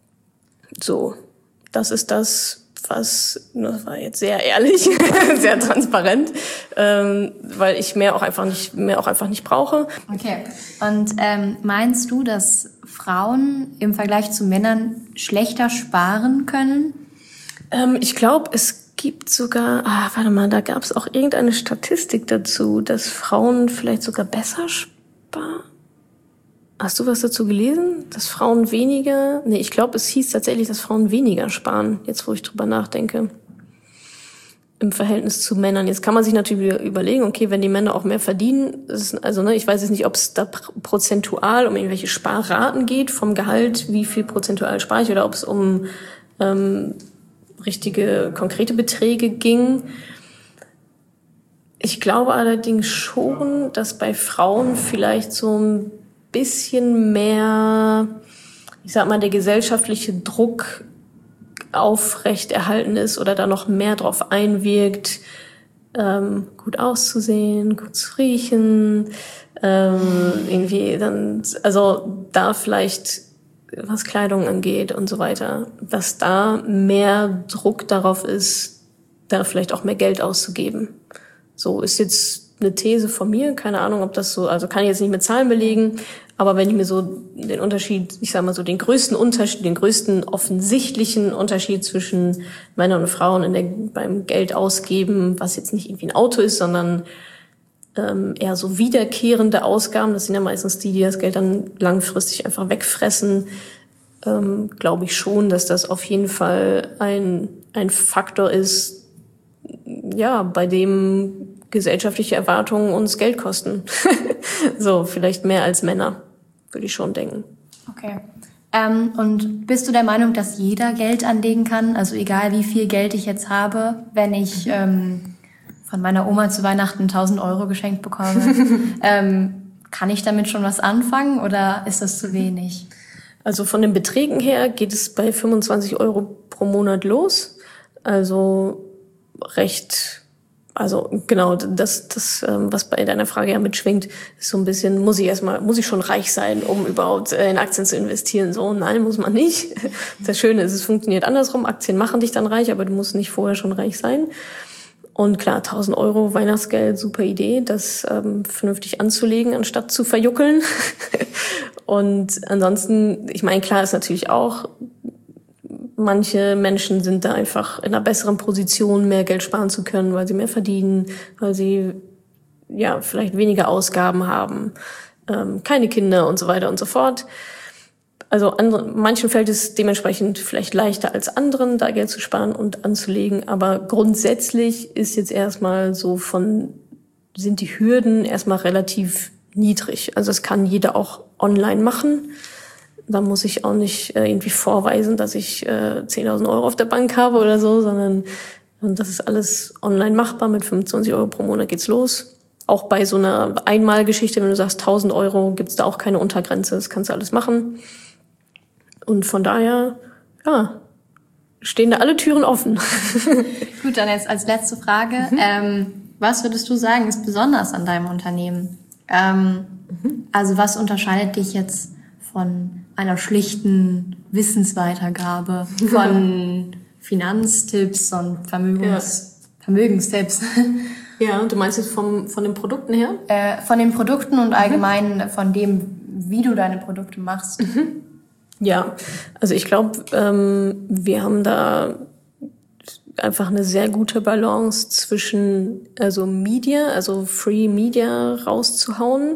So, das ist das, was, das war jetzt sehr ehrlich, sehr transparent, ähm, weil ich mehr auch einfach nicht, mehr auch einfach nicht brauche. Okay. Und ähm, meinst du, dass Frauen im Vergleich zu Männern schlechter sparen können? Ähm, ich glaube, es gibt sogar, ah, warte mal, da gab es auch irgendeine Statistik dazu, dass Frauen vielleicht sogar besser sparen. Hast du was dazu gelesen? Dass Frauen weniger... Nee, ich glaube, es hieß tatsächlich, dass Frauen weniger sparen, jetzt wo ich drüber nachdenke. Im Verhältnis zu Männern. Jetzt kann man sich natürlich überlegen, okay, wenn die Männer auch mehr verdienen, ist, also ne, ich weiß jetzt nicht, ob es da prozentual um irgendwelche Sparraten geht vom Gehalt, wie viel prozentual spare ich, oder ob es um ähm, richtige, konkrete Beträge ging. Ich glaube allerdings schon, dass bei Frauen vielleicht so ein bisschen mehr, ich sag mal, der gesellschaftliche Druck aufrecht erhalten ist oder da noch mehr drauf einwirkt, ähm, gut auszusehen, gut zu riechen, ähm, irgendwie dann, also da vielleicht, was Kleidung angeht und so weiter, dass da mehr Druck darauf ist, da vielleicht auch mehr Geld auszugeben. So ist jetzt eine These von mir, keine Ahnung, ob das so, also kann ich jetzt nicht mit Zahlen belegen, aber wenn ich mir so den Unterschied, ich sag mal so den größten Unterschied, den größten offensichtlichen Unterschied zwischen Männern und Frauen in der, beim Geld ausgeben, was jetzt nicht irgendwie ein Auto ist, sondern ähm, eher so wiederkehrende Ausgaben, das sind ja meistens die, die das Geld dann langfristig einfach wegfressen, ähm, glaube ich schon, dass das auf jeden Fall ein, ein Faktor ist, ja, bei dem gesellschaftliche Erwartungen uns Geld kosten. So, vielleicht mehr als Männer, würde ich schon denken. Okay. Ähm, und bist du der Meinung, dass jeder Geld anlegen kann? Also egal, wie viel Geld ich jetzt habe, wenn ich ähm, von meiner Oma zu Weihnachten tausend Euro geschenkt bekomme, ähm, kann ich damit schon was anfangen oder ist das zu wenig? Also von den Beträgen her geht es bei fünfundzwanzig Euro pro Monat los. Also recht... Also genau, das, das, was bei deiner Frage ja mitschwingt, ist so ein bisschen, muss ich erstmal, muss ich schon reich sein, um überhaupt in Aktien zu investieren? So, nein, muss man nicht. Das Schöne ist, es funktioniert andersrum. Aktien machen dich dann reich, aber du musst nicht vorher schon reich sein. Und klar, tausend Euro Weihnachtsgeld, super Idee, das ähm, vernünftig anzulegen, anstatt zu verjuckeln. Und ansonsten, ich meine, klar ist natürlich auch, manche Menschen sind da einfach in einer besseren Position, mehr Geld sparen zu können, weil sie mehr verdienen, weil sie ja vielleicht weniger Ausgaben haben. ähm, keine Kinder und so weiter und so fort. Also andere, manchen fällt es dementsprechend vielleicht leichter als anderen, da Geld zu sparen und anzulegen. Aber grundsätzlich ist jetzt erstmal so von, sind die Hürden erstmal relativ niedrig. Also das kann jeder auch online machen. Da muss ich auch nicht äh, irgendwie vorweisen, dass ich äh, zehntausend Euro auf der Bank habe oder so, sondern und das ist alles online machbar. Mit fünfundzwanzig Euro pro Monat geht's los. Auch bei so einer Einmalgeschichte, wenn du sagst tausend Euro, gibt's da auch keine Untergrenze. Das kannst du alles machen. Und von daher, ja, stehen da alle Türen offen. Gut, dann jetzt als letzte Frage. Mhm. Ähm, was würdest du sagen, ist besonders an deinem Unternehmen? Ähm, mhm. Also was unterscheidet dich jetzt von einer schlichten Wissensweitergabe, von Finanztipps und Vermögens, ja. Vermögenstipps? Ja, du meinst jetzt vom, von den Produkten her? Äh, von den Produkten und allgemein mhm. von dem, wie du deine Produkte machst. Mhm. Ja, also ich glaube, ähm, wir haben da einfach eine sehr gute Balance zwischen also Media, also Free Media rauszuhauen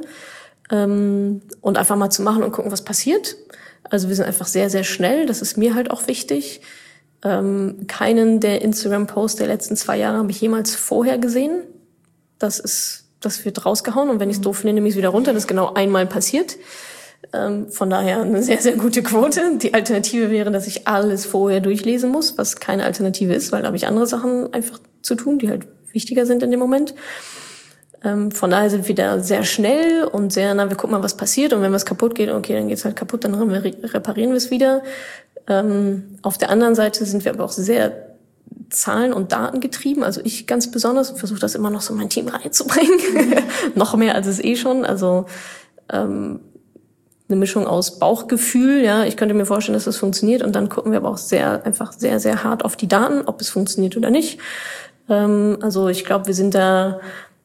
ähm, und einfach mal zu machen und gucken, was passiert. Also wir sind einfach sehr, sehr schnell. Das ist mir halt auch wichtig. Ähm, keinen der Instagram-Posts der letzten zwei Jahre habe ich jemals vorher gesehen. Das ist, das wird rausgehauen und wenn ich es doof finde, nehme ich es wieder runter. Das ist genau einmal passiert. Ähm, von daher eine sehr, sehr gute Quote. Die Alternative wäre, dass ich alles vorher durchlesen muss, was keine Alternative ist, weil da habe ich andere Sachen einfach zu tun, die halt wichtiger sind in dem Moment. Ähm, von daher sind wir da sehr schnell und sehr, na, wir gucken mal, was passiert und wenn was kaputt geht, okay, dann geht's halt kaputt, dann reparieren wir es wieder. Ähm, auf der anderen Seite sind wir aber auch sehr Zahlen- und Daten getrieben, also ich ganz besonders und versuche das immer noch so in mein Team reinzubringen. Noch mehr als es eh schon, also ähm, eine Mischung aus Bauchgefühl, ja, ich könnte mir vorstellen, dass das funktioniert und dann gucken wir aber auch sehr, einfach sehr, sehr hart auf die Daten, ob es funktioniert oder nicht. Ähm, also ich glaube, wir sind da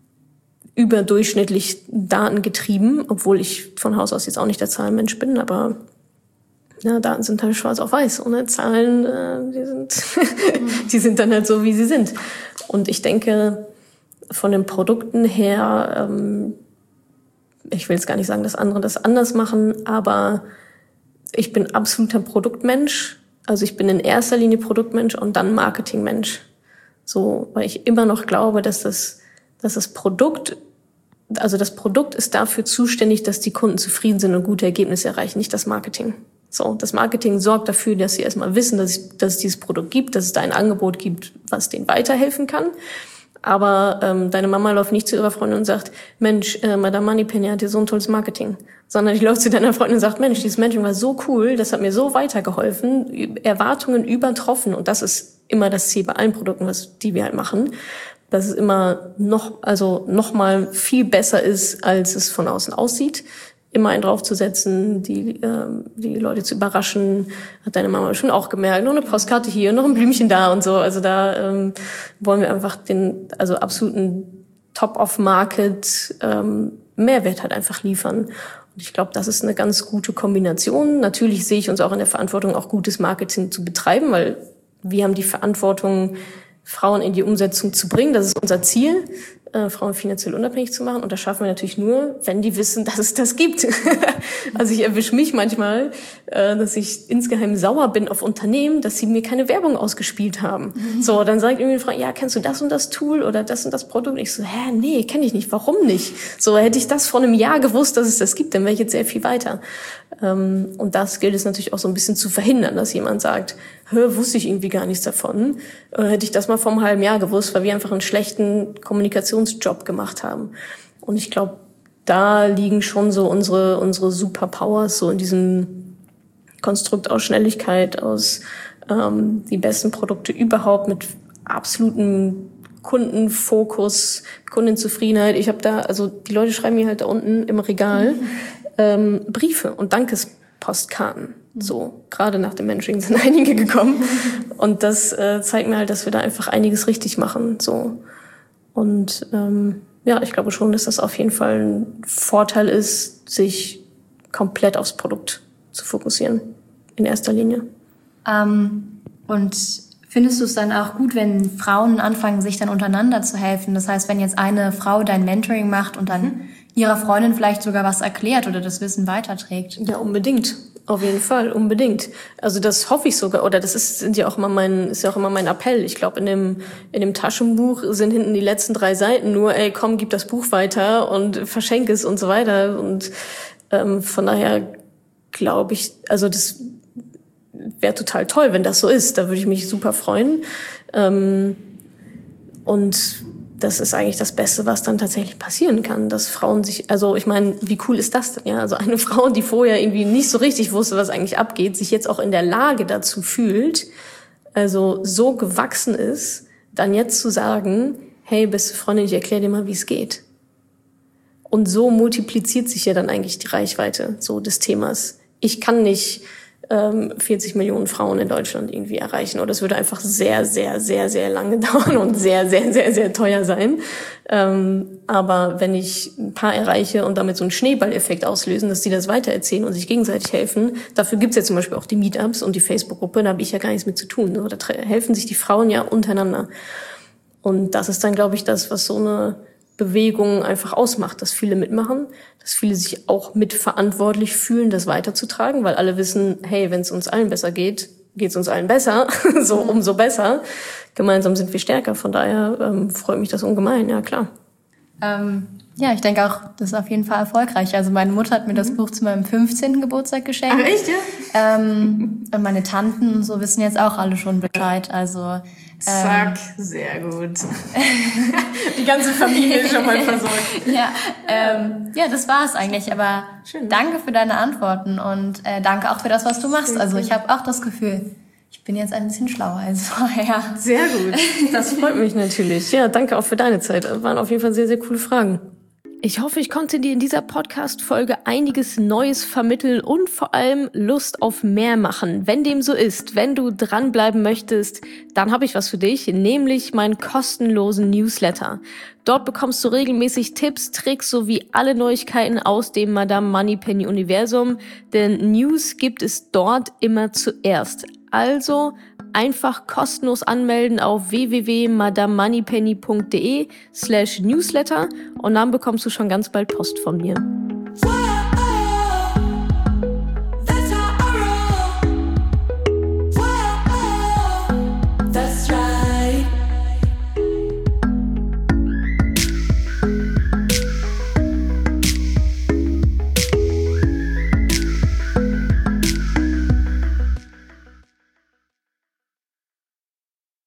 überdurchschnittlich datengetrieben, obwohl ich von Haus aus jetzt auch nicht der Zahlenmensch bin, aber ja, Daten sind halt schwarz auf weiß. Ohne Zahlen, äh, die sind, die sind dann halt so, wie sie sind. Und ich denke, von den Produkten her, ähm, ich will jetzt gar nicht sagen, dass andere das anders machen, aber ich bin absoluter Produktmensch. Also ich bin in erster Linie Produktmensch und dann Marketingmensch. So, weil ich immer noch glaube, dass das, dass das Produkt, also das Produkt ist dafür zuständig, dass die Kunden zufrieden sind und gute Ergebnisse erreichen, nicht das Marketing. So, das Marketing sorgt dafür, dass sie erstmal wissen, dass es, dass es dieses Produkt gibt, dass es da ein Angebot gibt, was denen weiterhelfen kann. Aber ähm, deine Mama läuft nicht zu ihrer Freundin und sagt, Mensch, äh, Madame Moneypenny hat hier so ein tolles Marketing. Sondern die läuft zu deiner Freundin und sagt, Mensch, dieses Mentoring war so cool, das hat mir so weitergeholfen, Erwartungen übertroffen. Und das ist immer das Ziel bei allen Produkten, was die wir halt machen. Dass es immer noch, also noch mal viel besser ist, als es von außen aussieht. Immer einen draufzusetzen, die ähm, die Leute zu überraschen, hat deine Mama schon auch gemerkt. Noch eine Postkarte hier, noch ein Blümchen da und so. Also da ähm, wollen wir einfach den also absoluten Top-of-Market ähm, Mehrwert halt einfach liefern. Und ich glaube, das ist eine ganz gute Kombination. Natürlich sehe ich uns auch in der Verantwortung, auch gutes Marketing zu betreiben, weil wir haben die Verantwortung, Frauen in die Umsetzung zu bringen. Das ist unser Ziel, äh, Frauen finanziell unabhängig zu machen. Und das schaffen wir natürlich nur, wenn die wissen, dass es das gibt. Also ich erwische mich manchmal, äh, dass ich insgeheim sauer bin auf Unternehmen, dass sie mir keine Werbung ausgespielt haben. Mhm. So, dann sagt irgendwie eine Frau, ja, kennst du das und das Tool oder das und das Produkt? Und ich so, hä, nee, kenne ich nicht. Warum nicht? So, hätte ich das vor einem Jahr gewusst, dass es das gibt, dann wäre ich jetzt sehr viel weiter. Ähm, und das gilt es natürlich auch so ein bisschen zu verhindern, dass jemand sagt, hör, wusste ich irgendwie gar nichts davon. Oder hätte ich das mal vor einem halben Jahr gewusst, weil wir einfach einen schlechten Kommunikationsjob gemacht haben. Und ich glaube, da liegen schon so unsere unsere Superpowers, so in diesem Konstrukt aus Schnelligkeit, aus ähm, die besten Produkte überhaupt mit absolutem Kundenfokus, Kundenzufriedenheit. Ich habe da, also die Leute schreiben mir halt da unten im Regal ähm, Briefe und Dankespostkarten. So, gerade nach dem Mentoring sind einige gekommen. Und das äh, zeigt mir halt, dass wir da einfach einiges richtig machen. So. Und ähm, ja, ich glaube schon, dass das auf jeden Fall ein Vorteil ist, sich komplett aufs Produkt zu fokussieren. In erster Linie. Ähm, und findest du es dann auch gut, wenn Frauen anfangen, sich dann untereinander zu helfen? Das heißt, wenn jetzt eine Frau dein Mentoring macht und dann mhm. ihrer Freundin vielleicht sogar was erklärt oder das Wissen weiterträgt. Ja, unbedingt. Auf jeden Fall, unbedingt. Also das hoffe ich sogar, oder das ist, sind ja auch immer mein, ist ja auch immer mein Appell. Ich glaube, in dem, in dem Taschenbuch sind hinten die letzten drei Seiten nur, ey, komm, gib das Buch weiter und verschenk es und so weiter. Und ähm, von daher glaube ich, also das wäre total toll, wenn das so ist. Da würde ich mich super freuen. Ähm, und das ist eigentlich das Beste, was dann tatsächlich passieren kann, dass Frauen sich, also ich meine, wie cool ist das denn, ja? Also eine Frau, die vorher irgendwie nicht so richtig wusste, was eigentlich abgeht, sich jetzt auch in der Lage dazu fühlt, also so gewachsen ist, dann jetzt zu sagen, hey, beste Freundin, ich erkläre dir mal, wie es geht. Und so multipliziert sich ja dann eigentlich die Reichweite so des Themas. Ich kann nicht ähm, vierzig Millionen Frauen in Deutschland irgendwie erreichen. Oder es würde einfach sehr, sehr, sehr, sehr lange dauern und sehr, sehr, sehr, sehr teuer sein. Ähm, aber wenn ich ein paar erreiche und damit so einen Schneeballeffekt auslösen, dass die das weitererzählen und sich gegenseitig helfen, dafür gibt's ja zum Beispiel auch die Meetups und die Facebook-Gruppe, da habe ich ja gar nichts mit zu tun. Da helfen sich die Frauen ja untereinander. Und das ist dann, glaube ich, das, was so eine Bewegung einfach ausmacht, dass viele mitmachen, dass viele sich auch mitverantwortlich fühlen, das weiterzutragen, weil alle wissen, hey, wenn es uns allen besser geht, geht es uns allen besser, so umso besser. Gemeinsam sind wir stärker, von daher ähm, freut mich das ungemein, ja klar. Ähm, ja, ich denke auch, das ist auf jeden Fall erfolgreich. Also meine Mutter hat mir das Buch zu meinem fünfzehnten Geburtstag geschenkt. Ach echt, ja? Ähm, und meine Tanten und so wissen jetzt auch alle schon Bescheid, also Zack, ähm, sehr gut. Die ganze Familie ist schon mal versorgt. Ja, ähm, ja, das war's eigentlich. Aber schön, danke für deine Antworten und äh, danke auch für das, was du machst. Also ich habe auch das Gefühl, ich bin jetzt ein bisschen schlauer als vorher. Sehr gut. Das freut mich natürlich. Ja, danke auch für deine Zeit. Das waren auf jeden Fall sehr, sehr coole Fragen. Ich hoffe, ich konnte dir in dieser Podcast-Folge einiges Neues vermitteln und vor allem Lust auf mehr machen. Wenn dem so ist, wenn du dranbleiben möchtest, dann habe ich was für dich, nämlich meinen kostenlosen Newsletter. Dort bekommst du regelmäßig Tipps, Tricks sowie alle Neuigkeiten aus dem Madame Moneypenny Universum, denn News gibt es dort immer zuerst. Also einfach kostenlos anmelden auf w w w punkt madame moneypenny punkt de slash newsletter und dann bekommst du schon ganz bald Post von mir.